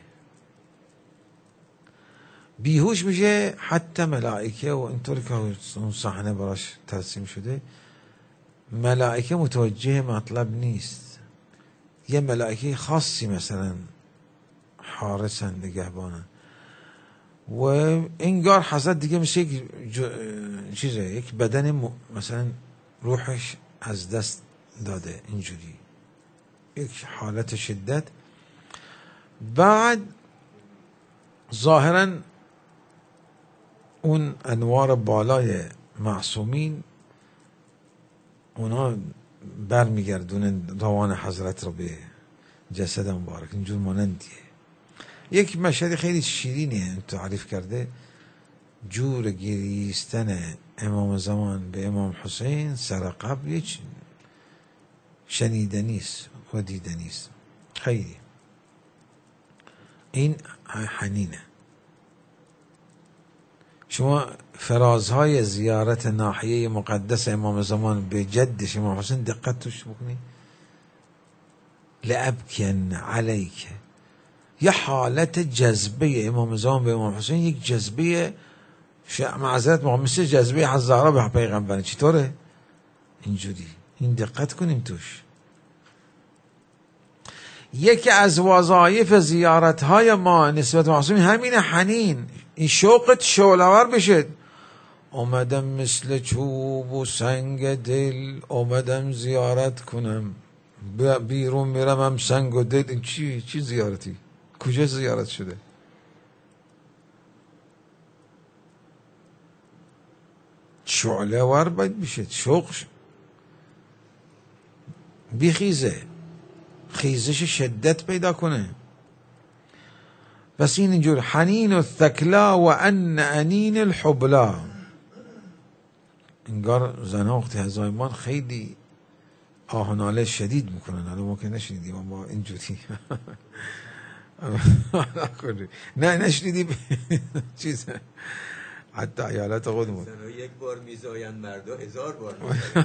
بیهوش میشه. حتی ملائکه و اینطور که اون صحنه براش ترسیم شده، ملائکه متوجه مطلب نیست. یه ملائکه خاصی مثلا حارسن، نگهبانن، و انگار حضرت دیگه مثل یک چیزه، یک بدن م... مثلا روحش از دست داده، اینجوری یک حالت شدت. بعد ظاهرا اون انوار بالای معصومین اونا برمیگردونن روان حضرت رو به جسد مبارک، اینجور مانندیه. یک مشهد خیلی شیرینیه تعریف کرده، جور گریستن امام زمان به امام حسین سر قبر هیچ شنیدنیست و دیدنیست. خیلی این حنینه، شما فرازهای زیارت ناحیه مقدس امام زمان به جدش امام حسین دقت توش بکنید. لأبکن علیک، یه حالت جذبه امام زمان به امام حسین، یک جذبه معذرت ما مثل جذبه حضاره به پیغمبر. چطوره؟ اینجوری. این دقت کنیم توش. یکی از وظایف زیارت های ما نسبت به معصوم همین حنین، این شوقت شعله‌ور بشه. اومدم مثل چوب و سنگ دل، اومدم زیارت کنم، بیرون میرم هم سنگ و دل. این چی چی زیارتی؟ کجا زیارت شده؟ شعله‌ور باید بشه، شوق بیخیزه، خیزش شدت پیدا کنه. بس این اینجور حنین الثکلا و ان انین الحبلا. انگار زنها وقتی هزایمان خیلی آهناله شدید میکنن. حالا ما که نشنیدیم اما اینجوری نه نشنیدیم چیز حتی ایالت خودمون یک بار میزاین مردا هزار بار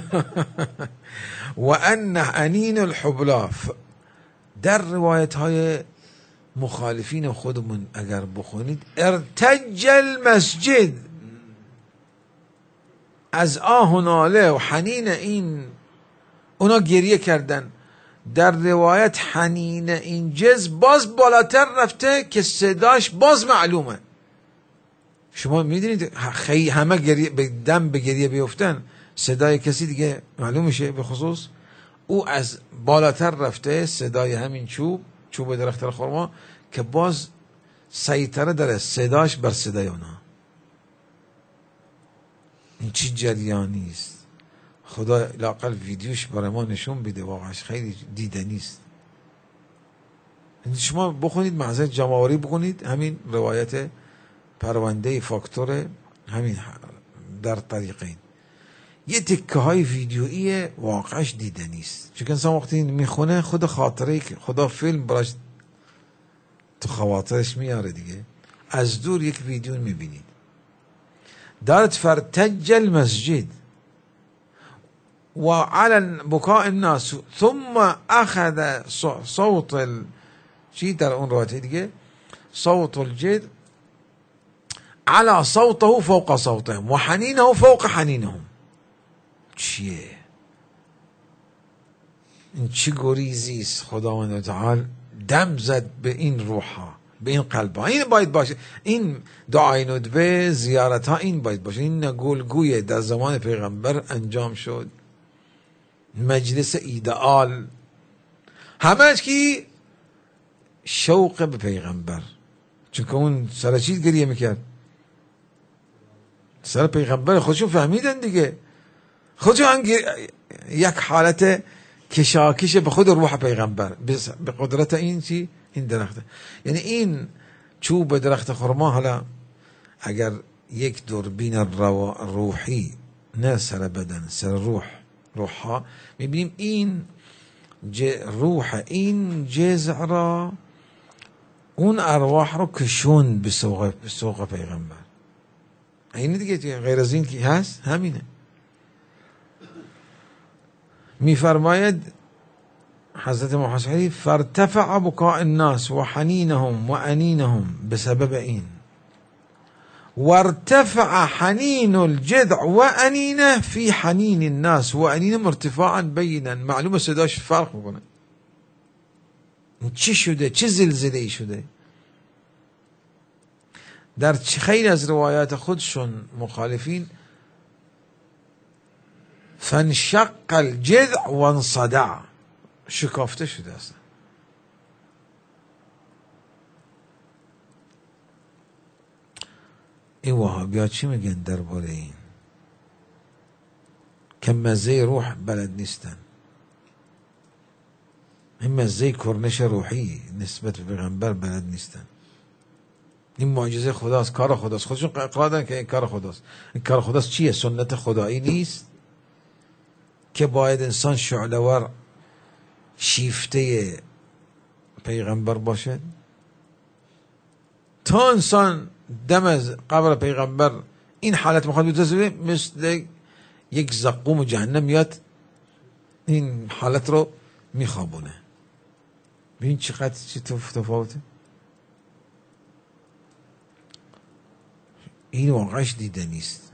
و ان انین الحبلا. در روایت های مخالفین خودمون اگر بخونید، ارتج المسجد، از آه و ناله و حنین این اونا گریه کردن. در روایت حنین این جز باز بالاتر رفته که صداش باز معلومه. شما میدونید خیلی همه گریه به دم به گریه بیفتن، صدای کسی دیگه معلوم میشه. به خصوص او از بالاتر رفته، صدای همین چوب چوب درخت خرما که باز سیطره داره صداش بر صدای اونا. این چی جریانی است؟ خدا لاقل ویدیوش برای ما نشون بده، واقعاش خیلی دیدنی است. شما بخونید معزه جماوری بخونید، همین روایت پرونده فاکتور همین در طریقین، یه تکه های ویدیویی واقعاش دیدنی است. چون انسان وقتی میخونه خود خاطره که خدا فیلم براش تو خواطرش میاره دیگه. از دور یک ویدیو میبینید دارت فرتج المسجد و على بكاء الناس ثم اخذ صوت ال... چی در اون روایت دیگه، صوت الجد على صوته فوق صوتهم و حنینه فوق حنینهم. چیه این؟ چی گریزی است خداوند تعالی دم زد به این روحا، به این قلبا. این باید باشه. این دعای ندبه، زیارت ها این باید باشه. این نگولگوی در زمان پیغمبر انجام شد، مجلس ایدئال، همش کی شوق به پیغمبر. چون که اون سر چیز گریه میکرد، سر پیغمبر. خودشون فهمیدن دیگه، خودشون هم یک حالت کشاکش به خود روح پیغمبر به قدرت این چی این درخته. یعنی این چوب درخت خرما، حالا اگر یک دوربین روحی، نه سر بدن، سر روح، روحها میبینیم این روح این جذع را، اون ارواح رو کشون به سوق به سوق پیغمبر. این دیگه غیر از این که هست همینه. میفرماید حضرت محمد فارتفع بكاء الناس و حنینهم و انینهم بسبب این، وارتفع حنین الجذع و انینه فی حنین الناس و انینهم ارتفاعا بینا. معلومه صداش فرق میکنه. چی شده؟ چه زلزله‌ای شده؟ در خیلی از روایات خودشون مخالفین فانشق الجذع وانصدع، شکافته شده اصلا. این وهابی‌ها چی میگن درباره این؟ که مزه روح بلد نیستن. این مزه کرنش روحی نسبت به پیغمبر بلد نیستن. این معجزه خداست، کار خداست. خودشون اقرار دارن که این کار خداست. این کار خداست چیه؟ سنت خدایی نیست که باید انسان شعله‌ور شیفته پیغمبر باشد؟ تا انسان دم از قبر پیغمبر این حالت میخواد بتازه مثل یک زقوم جهنم میاد این حالت رو میخوابونه. ببین چقدر چی تفاوته. این واقعش دیده نیست.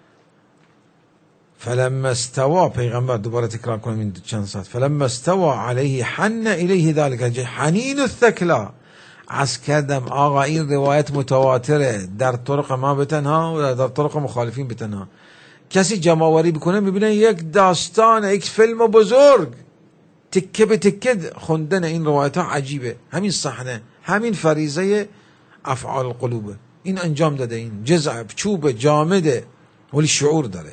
فلما استوى، پیغمبر دوباره تکرار کنیم این چند ساعت، فلما استوى علیه حن الیه ذلك حنین الثکلا. عرض کردم آقا این روایت متواتره در طرق ما بتنها و در طرق مخالفین بتنها. کسی جمع‌آوری بکنه میبینه یک داستان، یک فیلم بزرگ، تکه به تکه خوندن این روایت ها عجیبه. همین صحنه، همین فریضه افعال القلوبه، این انجام داده، این جزء چوب جامده ولی شعور داره.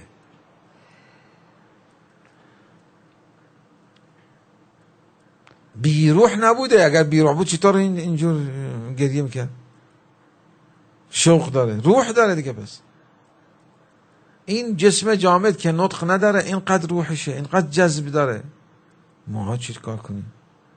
بیروح نبوده. اگر بیروح بود چطور این اینجور گریه میکرد؟ شوق داره، روح داره دیگه. بس این جسم جامد که نطق نداره اینقدر روحشه، اینقدر جذب داره. ما چی کار کنیم؟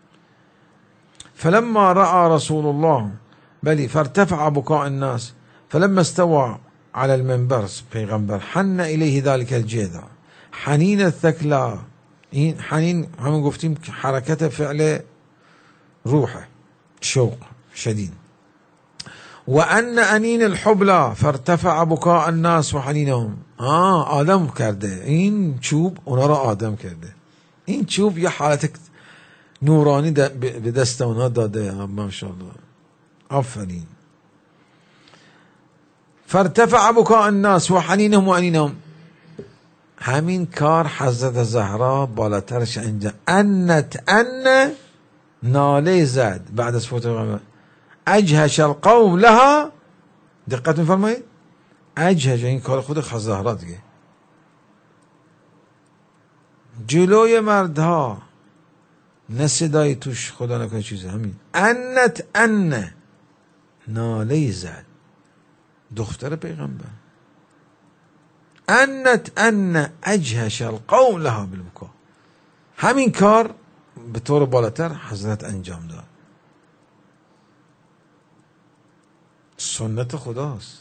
فلما رأى رسول الله بلی فارتفع بكاء الناس فلما استوى على المنبر پیغمبر حن الیه ذلك الجذع حنین الثکلا. این حنین همون گفتیم که حرکت فعل روحه، شوق شدید. و ان انین الحبلى فارتفع بكاء الناس و حنینهم. آه آدم کرده این چوب، اونا را آدم کرده. این چوب یه حالت نورانی به دست اونا داده. ماشاءالله، آفرین. فارتفع بكاء الناس و حنینهم و انینهم. همین کار حضرت زهرا بالاترش انجام. انت ان ناله زد بعد از فوت پیغمبر. اجهش القوم لها. دقت میفرمایید؟ اجهش، این کار خود حضرت زهرا دیگه. جلوی مردها، نه صدای توش خدا نکنه چیزه. همین انت ان ناله زد دختر پیغمبر. انت ان اجهش القوم لها بالبکا. همین کار به طور بالاتر حضرت انجام داد. سنت خداست.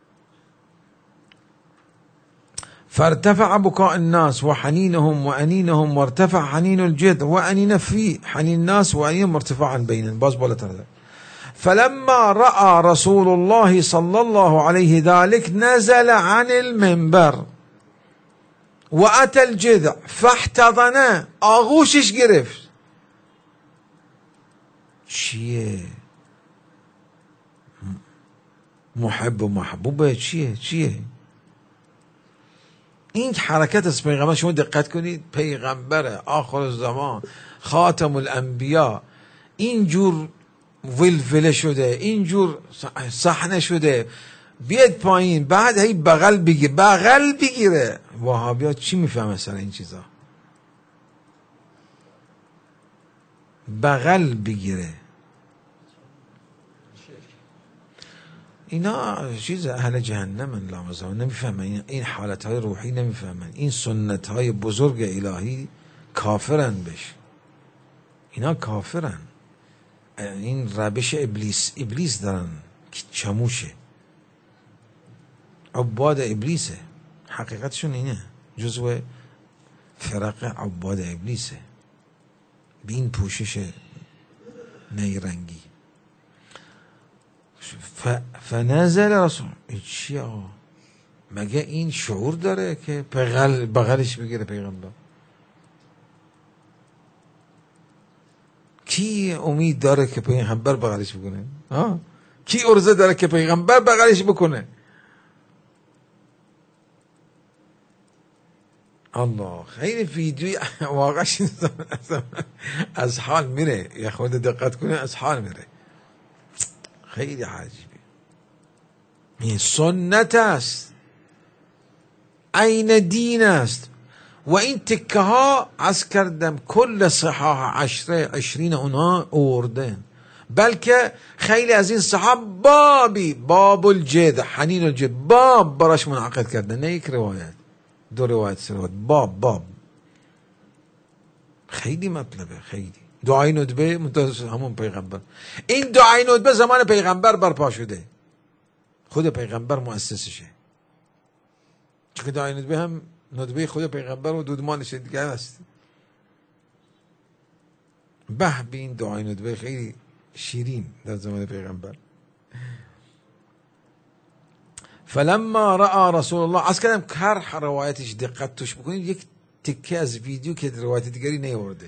فارتفع بكاء الناس وحنينهم وأنينهم وارتفع حنين الجد وأنين في حنين الناس وأنين مرتفعا بينهم. باز بالاتر. فلما رأى رسول الله صلى الله عليه ذلك نزل عن المنبر وأتى الجذع فاحتضنه. آغوشش گرفت. چیه؟ محب و محبوبه؟ چیه؟ چیه؟ این حرکت از پیغمبر شما دقت کنید. پیغمبر آخر الزمان، خاتم الانبیا، اینجور ولوله شده، اینجور صحنه شده، بیاد پایین، بعد هی بغل بگیر بغل بگیره. وهابیات چی میفهمه سر این چیزا؟ بغل بگیره. اینا چیز اهل جهنم لامزان نمیفهمن. این حالت های روحی نمیفهمن. این سنت های بزرگ الهی کافرن بش. اینا کافرن. این روش ابلیس ابلیس دارن که چموشه. عباد ابلیسه. حقیقتشون اینه. جزو فرق عباد ابلیسه. به این پوشش نیرنگی. ف... فنزل رسول. چی آقا؟ مگه این شعور داره که بغل بغلش بگیره پیغمبر؟ کی امید داره که پیغمبر بغلش بکنه؟ ها؟ کی ارزه داره که پیغمبر بغلش بکنه؟ الله. خیلی ویدیوی واقعا از حال میره. یا خود دقت کنه از حال میره. خیلی عجیبه. این سنت است، عین دین است. و این تکه ها از کردم کل صحاح عشره عشرین اونها اوردن. بلکه خیلی از این صحاب بابی باب الجد حنین الجد باب براش منعقد کردن. نه یک روایت، دو روایت، سه روایت، باب باب. خیلی مطلبه. خیلی دعای ندبه منتظر همون پیغمبر. این دعای ندبه زمان پیغمبر برپا شده. خود پیغمبر مؤسسشه. چون که دعای ندبه هم ندبه خود پیغمبر و دودمانش دیگه هست. به به این دعای ندبه خیلی شیرین در زمان پیغمبر. فلما رأى رسول الله، از کردم که هر روایتش دقت توش بکنید یک تکه از ویدیو که روایت دیگری نیورده،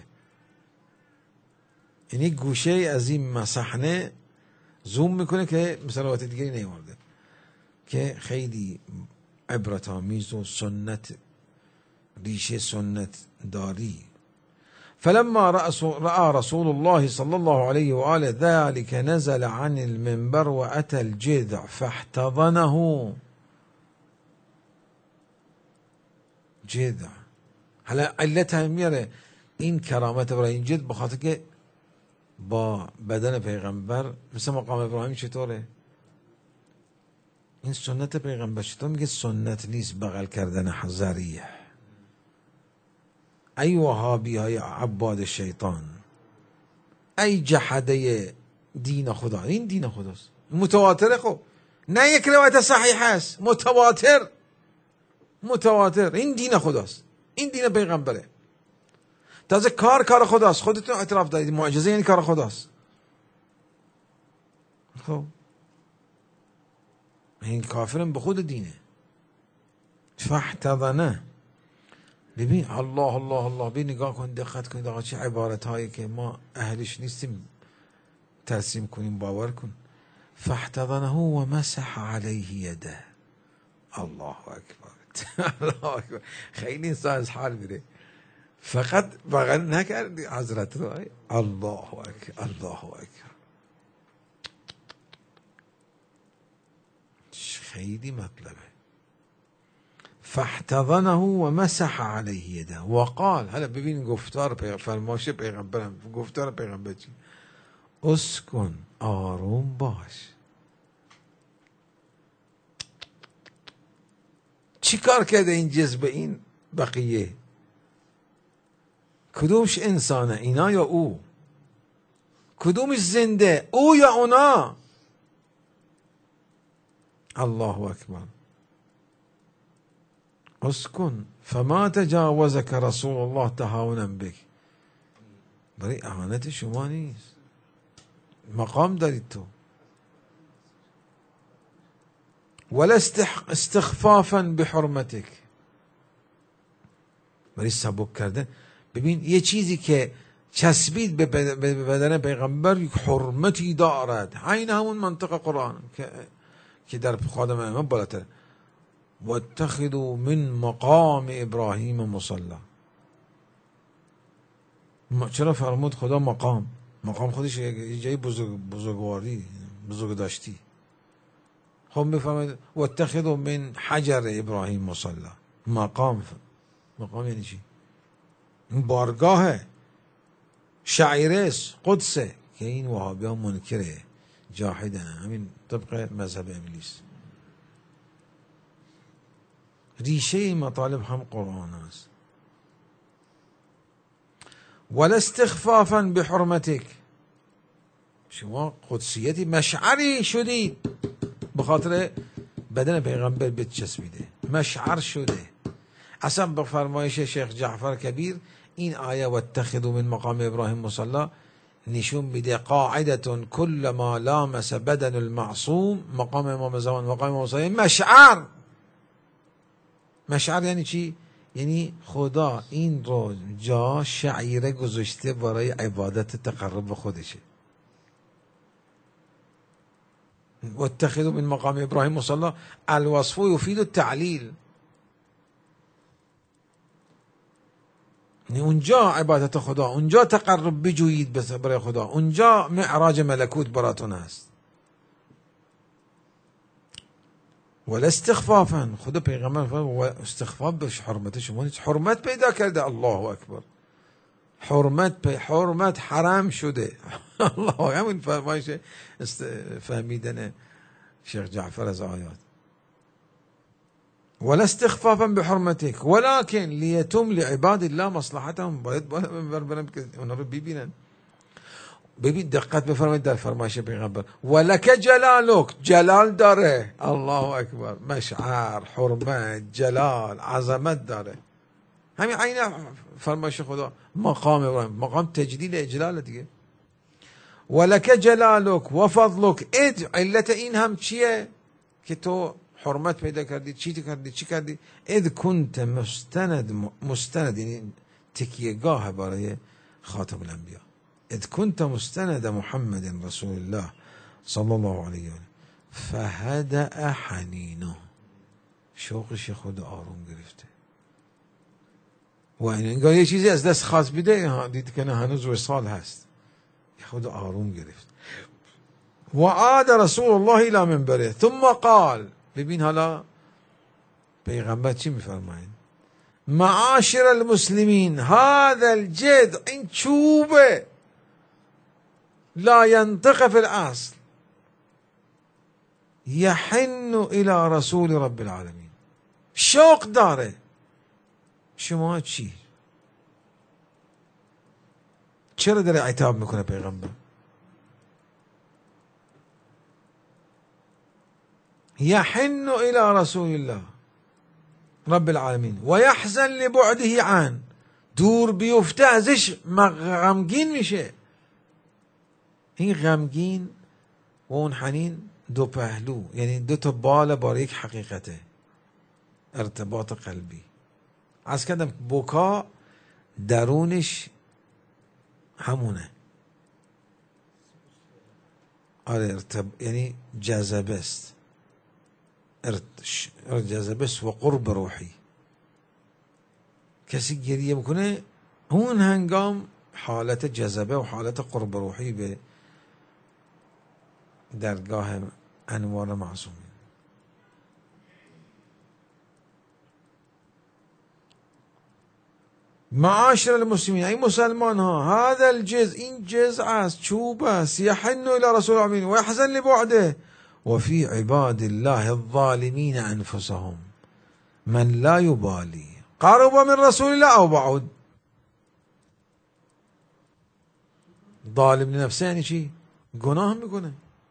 یعنی گوشه از این صحنه زوم میکنه که مثلا روایت دیگری نیورده، که خیلی عبرت آمیز و سنت، ریشه سنت داری. فلما رأى رسول الله صلى الله عليه وآله ذلك نزل عن المنبر وأتى الجذع فاحتضنه. جذع حالا علتها میاره این کرامت برای این جذع بخاطر که با بدن پیغمبر مثل مقام ابراهیم چطوره؟ این سنت پیغمبر. چطور میگه سنت نیست بغل کردن ذریح؟ ای وهابی های عباد شیطان، ای جحده دین خدا. این دین خداست، متواتره. خب نه یک روایت صحیح هست، متواتر متواتر. این دین خداست، این دین پیغمبره. تازه کار کار خداست، خودتون اعتراف دارید معجزه یعنی کار خداست. خب این کافرم به خود دینه. فاحتضنه. ببین الله الله الله، ببین نگاه کن، دقت کنید آقا چه عبارت هایی که ما اهلش نیستیم ترسیم کنیم، باور کن. فاحتضنه و مسح علیه یده. الله اکبر الله اکبر. خیلی انسان از حال میره، فقط بغل نکردی حضرت رو. الله اکبر الله اکبر. خیلی مطلبه. فاحتضنه و مسح علیه یده و قال. حالا ببین گفتار پیغمبر، فرمایش پیغمبرم، گفتار پیغمبر چی؟ اسکن، آروم باش. چی کار کرده این جذب این بقیه؟ کدومش انسانه، اینا یا او؟ کدومش زنده، او یا اونا؟ الله اکبر. اسکن فما تجاوزك رسول الله تهاونا بك. برای اهانت شما نیست، مقام دارید تو. ولا استخفافا بحرمتك، برای سبک کردن. ببین یه چیزی که چسبید به بدن پیغمبر یک حرمتی دارد، عین همون منطق قرآن که که در خادم امام بالاتر. واتخذوا من مقام ابراهیم مصلا. چرا فرمود خدا مقام؟ مقام خودش یه جای بزرگ بزرگواری بزرگ داشتی. خب میفرماید واتخذوا من حجر ابراهیم مصلا. مقام مقام یعنی چی؟ این بارگاهه، شعیره، قدسه، که این وهابی ها منکره، جاحدن، همین طبق مذهب ابلیس. ریشه مطالب هم قرآن است. ولا استخفافا بحرمتك. شما قدسیتی مشعری شدید به خاطر بدن پیغمبر بچسبیده، مشعر شده. اصلا با فرمایش شیخ جعفر کبیر این آیه واتخذوا من مقام ابراهیم مصلا نشون میده قاعدتون کل ما لامس بدن المعصوم، مقام امام زمان، مقام امام مصلا مشعر. مشعر یعنی چی؟ یعنی خدا این رو جا شعیره گذاشته برای عبادت تقرب به خودشه. واتخذوا من مقام ابراهیم مصلا، الوصف یفید التعلیل. اونجا عبادت خدا، اونجا تقرب بجویید برای خدا، اونجا معراج ملکوت براتون هست. ولا استخفافا. خدا پیغمبر فرمود استخفاف به حرمت شما نیست، حرمت پیدا کرده. الله اکبر. حرمت پی حرمت حرام شده. الله، همین فرمایش فهمیدن شیخ جعفر از آیات. ولا استخفافا بحرمتك ولكن ليتم لعباد الله مصلحتهم. باید باید برم که اونا رو ببینن. ببین دقت بفرمایید در فرمایش پیغمبر ولک جلالک، جلال داره، الله اکبر، مشعر، حرمت، جلال، عظمت داره. همین عین فرمایش خدا مقام ابراهیم، مقام تجلیل اجلال دیگه. ولک جلالک و فضلک، اد علت این هم چیه که تو حرمت پیدا کردی، چی کردی چی کردی؟ اذ کنت مستند، مستند یعنی تکیهگاه برای خاتم الانبیا. اذ کنت مستند محمد رسول الله صلی الله علیه و فهدأ حنینه، شوقش خود آروم گرفته و این انگار یه چیزی از دست خواست بیده، دید که نه هنوز وصال هست، خود آروم گرفت. و عاد رسول الله الى منبره ثم قال، ببین حالا پیغمبر چی میفرماید؟ معاشر المسلمین هذا الجد، این چوبه، لا ينطق في الاصل، يحن الى رسول رب العالمین، شوق داره. شما چی؟ چرا داره عتاب میکنه پیغمبر؟ يحن الى رسول الله رب العالمین و یحزن لبعده عن، دور بیفته ازش غمگین میشه. این غمگین و اون حنین دو پهلو، یعنی دو تا بال بار یک حقیقته، ارتباط قلبی. از کردم بکا درونش همونه، آره ارتب... یعنی جذبه است، جذبه است و قرب روحی. کسی گریه میکنه اون هنگام حالت جذبه و حالت قرب روحی به درگاه انوار معصومین. معاشر المسلمین، این مسلمان ها، هذا الجز، این جز است، چوب است، یحن الى رسول الامین و یحزن لبعده و فی عباد الله الظالمین انفسهم من لا یبالی قرب من رسول الله او بعد. ظالم لنفسه یعنی چی؟ گناه میکنه.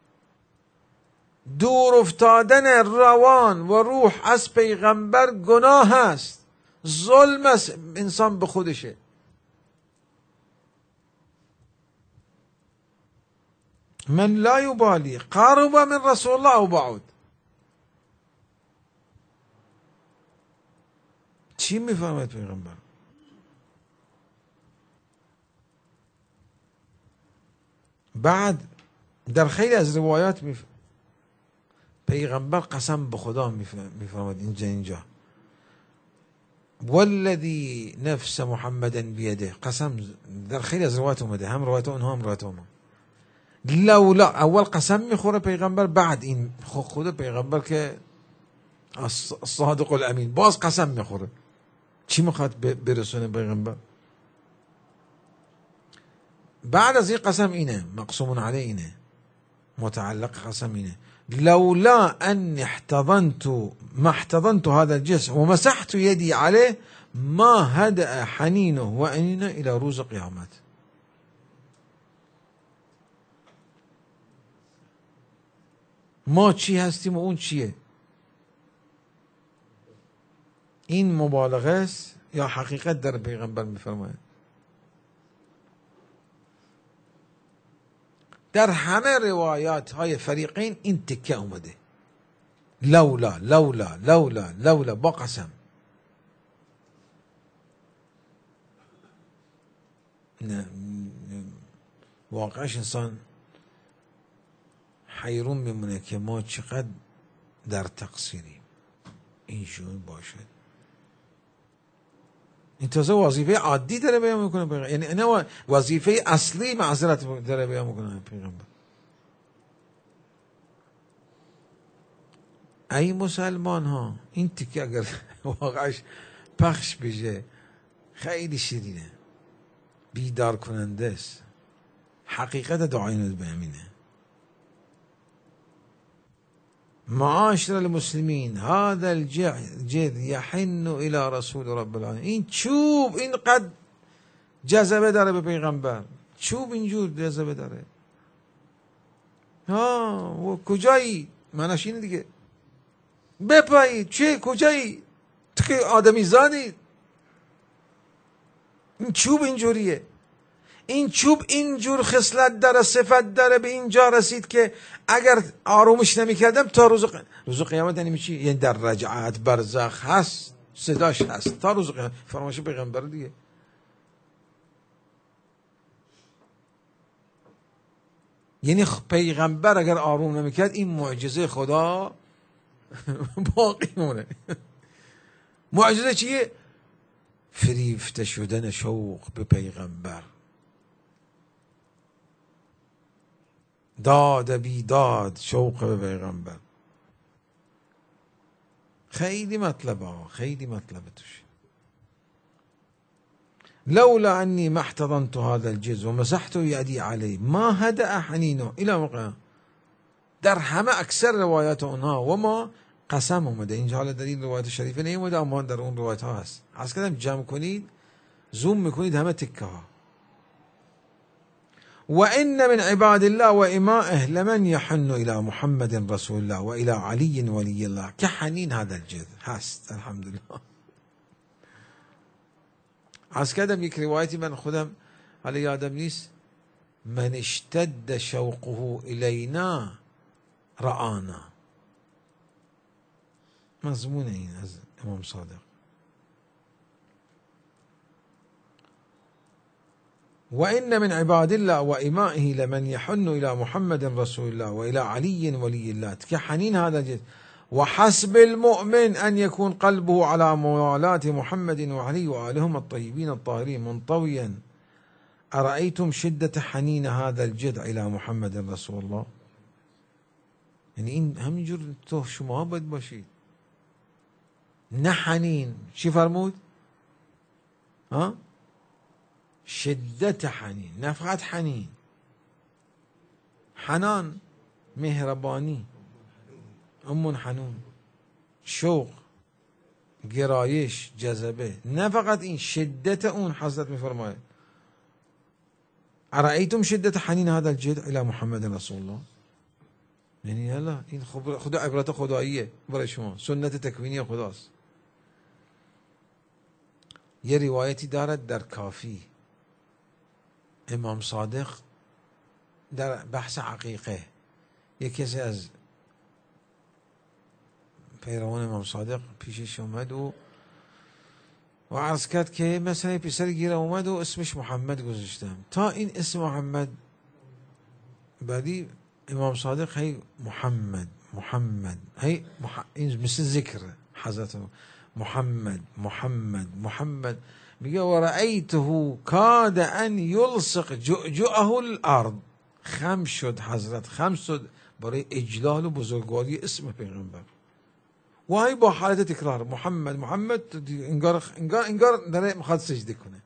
دور افتادن روان و روح از پیغمبر گناه است، ظلم است انسان به خودشه. من لا یبالی قرب من رسول الله او بعد. چی میفهمد پیغمبر؟ بعد در خیلی از روایات میفهم پیغمبر قسم به خدا میفرماد اینجا اینجا والذی نفس محمد بیده، قسم در خیلی از روایات اومده، هم روایت اونها هم روایت اونها. لولا، اول قسم میخوره پیغمبر، بعد این خود پیغمبر که الصادق الامین باز قسم میخوره. چی میخواد برسونه پیغمبر؟ بعد از این قسم اینه، مقسوم علیه اینه، متعلق قسم اینه، لولا ان احتضنت ما احتضنت هذا الجسم ومسحت يدي عليه ما هدأ حنينه وانينه الى روز قیامت. ما چی هستیم و اون چیه؟ این مبالغه است یا حقیقت در پیغمبر میفرماید؟ در همه روایات های فریقین این تکه اومده، لولا لولا لولا لولا با قسم. نه واقعش انسان حیرون میمونه که ما چقدر در تقصیریم. این شون باشد، این تازه وظیفه عادی داره بیان میکنه پیغمبر، یعنی نه وظیفه اصلی معذرت داره بیان میکنه پیغمبر. ای مسلمان ها، این تیکه اگر واقعش پخش بشه خیلی شیرینه، بیدار کننده است. حقیقت دعاینو به همینه. معاشر المسلمین هذا الجذ یحن الى رسول رب العالمین، این چوب اینقدر جذبه داره به پیغمبر، چوب اینجور جذبه داره. ها و کجایی؟ معناش اینه دیگه. بپایید چه کجایی؟ تو که آدمی زادی. این چوب اینجوریه. این چوب اینجور خصلت داره، صفت داره، به اینجا رسید که اگر آرومش نمیکردم تا روز ق... روز قیامت یعنی چی؟ یعنی در رجعت برزخ هست، صداش هست تا روز قیامت. فرمایش پیغمبر دیگه. یعنی پیغمبر اگر آروم نمیکرد این معجزه خدا باقی مونه. معجزه چیه؟ فریفته شدن شوق به پیغمبر، داد بیداد شوق به پیغمبر. خیلی مطلبه ها، خیلی مطلبه توش. لولا انی ما احتضنت هذا الجز و مسحت یدی علی ما هدأ حنینه الى موقع. در همه اکثر روایات اونها و ما قسم اومده. اینجا حالا در این روایت شریفه نیومده اما در اون روایت ها هست. از کردم جمع کنید، زوم میکنید همه تکه ها. و ان من عباد الله و امائه لمن يحن الى محمد رسول الله و الى علی ولی الله که حنین هذا الجد هست. الحمدلله. از کردم یک روایتی من خودم حالا یادم نیست، من اشتد شوقه الینا رآنا. مضمون این از امام صادق. و ان من عباد الله و امائه لمن يحن الى محمد رسول الله و الى علی ولی الله که حنین هذا الجد و حسب المؤمن ان يكون قلبه على موالات محمد وعلي وآلهم الطيبين الطاهرين منطويا. أرأيتم شدة حنين هذا الجد إلى محمد رسول الله. یعنی این همینجور تو شما باید باشید. نه حنین. چی فرمود؟ ها؟ شدت حنین، نه فقط حنین. حنان مهربانی، ام حنون، شوق، گرایش، جذبه. نه فقط این، شدت اون. حضرت میفرماید ارأیتم شدت حنین هذا الجد الى محمد رسول الله. یعنی الله این خدا عبرت خداییه برای شما، سنت تکوینی خداست. یه روایتی دارد در کافی، امام صادق در بحث عقیقه یک کسی از پیروان امام صادق پیشش اومد و و عرض کرد که مثلا پسر گیره اومد و اسمش محمد گذاشتم. تا این اسم محمد بعدی امام صادق هی محمد محمد هی مح... این مثل ذکر حضرت محمد محمد محمد. میگه و رأیته کاد ان یلصق جؤجؤه الارض. خم شد حضرت، خم شد برای اجلال و بزرگواری اسم پیغمبر. و هی با حالت تکرار محمد محمد انگار انگار انگار داره میخواد سجده کنه.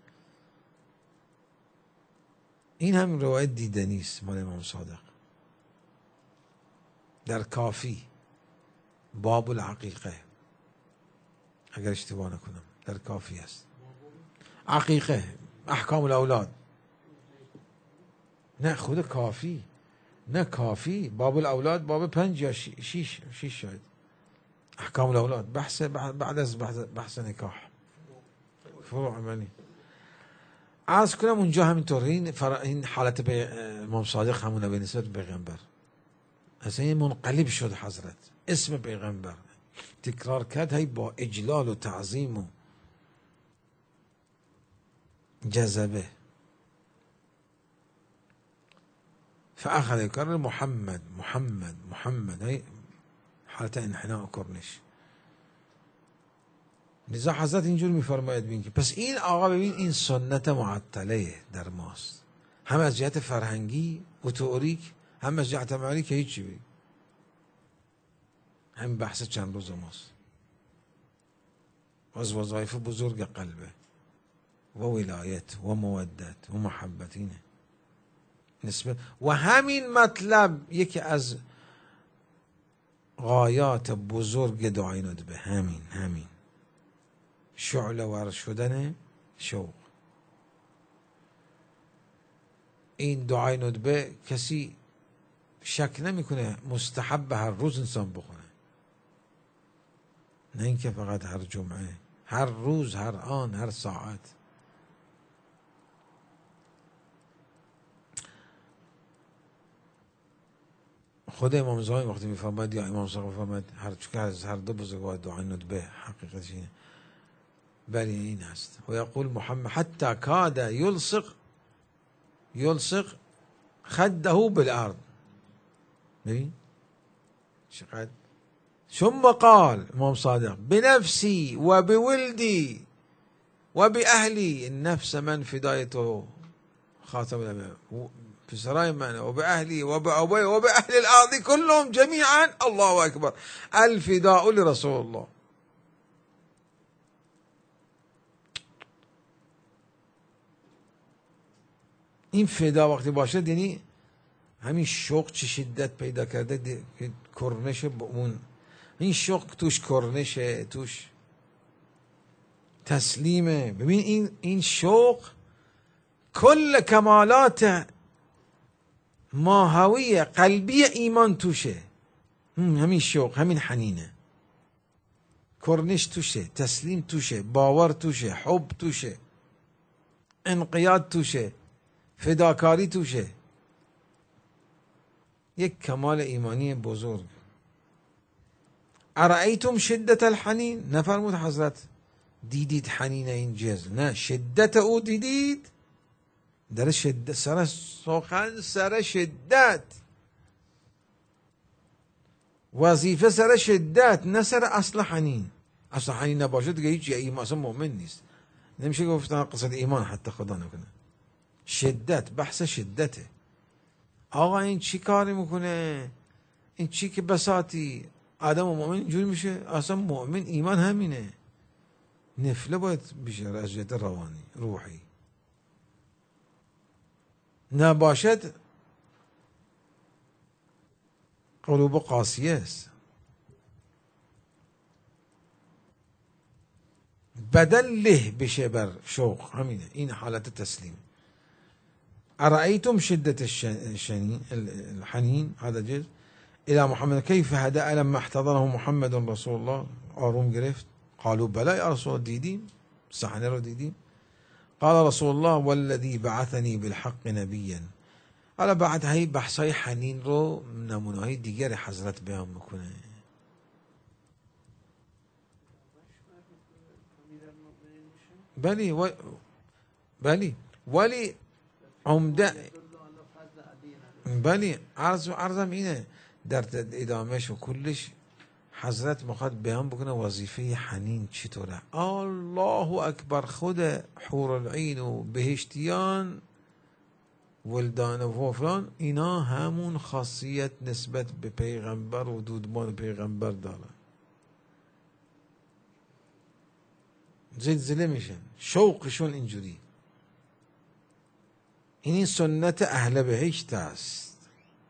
این هم روایت دیدنی است مال امام صادق در کافی باب العقیقه، اگر اشتباه نکنم در کافی است. عقیقه احکام الاولاد، نه خود کافی، نه کافی باب الاولاد باب پنج یا شیش شیش شاید. احکام الاولاد بحث بعد از بحث, بحث نکاح فروع عملی. عرض کنم اونجا همینطور این, این حالت به امام صادق همونه به نسبت پیغمبر. اصلا این منقلب شد حضرت، اسم پیغمبر تکرار کرد هی با اجلال و تعظیم و جذبه. فاخذ يكرر محمد محمد محمد هي حالت انحناء و کرنش. لذا حضرت اینجور میفرماید ببین که پس این آقا ببین این سنت معطله در ماست، هم از جهت فرهنگی و تئوریک هم از جهت عملی که هیچی بگی. هم بحث چند روز ماست از وظایف بزرگ قلبه و ولایت و مودت و محبتینه نسبت. و همین مطلب یکی از غایات بزرگ دعای ندبه همین همین شعله ور شدن شوق. این دعای ندبه کسی شک نمیکنه مستحب هر روز انسان بخونه، نه اینکه فقط هر جمعه، هر روز، هر آن، هر ساعت. خود امام زمان وقتی میفرماید یا امام صادق میفرماید هر چون از هر دو بزرگوار دعای ندبه حقیقتش اینه، بلی این هست. و یقول محمد حتی کاد یلصق یلصق خده بالارض. ببین چقدر. ثم قال امام صادق بنفسي وبولدي وبأهلي، النفس من فدايته خاتم الأنبياء، پسرای من وبأهلي وبأبوي وبأهل الأرض كلهم جميعا الله أكبر الفداء لرسول الله. این فدا وقتی باشه یعنی همین شوق چه شدت پیدا کرده که کرنش با اون، این شوق توش کرنشه، توش تسلیمه. ببین این این شوق کل کمالات ماهوی قلبی ایمان توشه، همین شوق، همین حنینه، کرنش توشه، تسلیم توشه، باور توشه، حب توشه، انقیاد توشه، فداکاری توشه. یک کمال ایمانی بزرگ. ارأیتم شدت الحنین، نفرمود حضرت دیدید حنین این جز، نه شدت او دیدید، در شدت سر سخن، سر شدت وظیفه، سر شدت، نه سر اصل حنین. اصل حنین نباشه دیگه هیچ ایمان، اصلا مؤمن نیست، نمیشه گفتن قصد ایمان حتی خدا نکنه. شدت، بحث شدته. آقا این چی کاری میکنه، این چی که بساطی آدم و مؤمن اینجوری میشه؟ اصلا مؤمن ایمان همینه، نفله باید بیشه از جهت روانی روحی، نباشد قلوب قاسیه است. بدن له بشه بر شوق، همینه، این حالت تسلیم. ارأيتم شدة الشنين الحنين هذا جزء إلى محمد كيف هدأ لما احتضنه محمد رسول الله، آروم گرفت. قالوا بلى يا رسول الله دیدیم، صحنه رو دیدیم. قال رسول الله والذي بعثني بالحق نبيا. حالا بعد هی بحثای حنین رو نمونه های دیگر حضرت بیان میکنه. بلی و... بلی ولی عمده، بلی عرض و عرضم اینه در ادامهش و کلش حضرت میخواد بیان بکنه وظیفه حنین چطوره. الله اکبر. خود حور العین و بهشتیان ولدان و فلان اینا همون خاصیت نسبت به پیغمبر و دودمان پیغمبر دارن، زلزله میشن، شوقشون اینجوری. این سنت اهل بهشت است.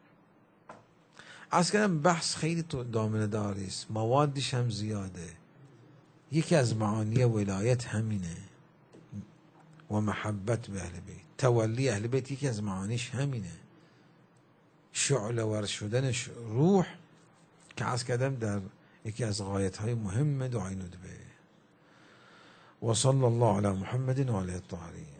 از کنم بحث خیلی دامنه داری است، موادش هم زیاده. یکی از معانی ولایت همینه و محبت به اهل بیت، تولی اهل بیت یکی از معانیش همینه، شعله ور شدن روح که از کدم در یکی از غایت های مهم دعای ندبه. و صلی الله علی محمد و علیه الطاهرین.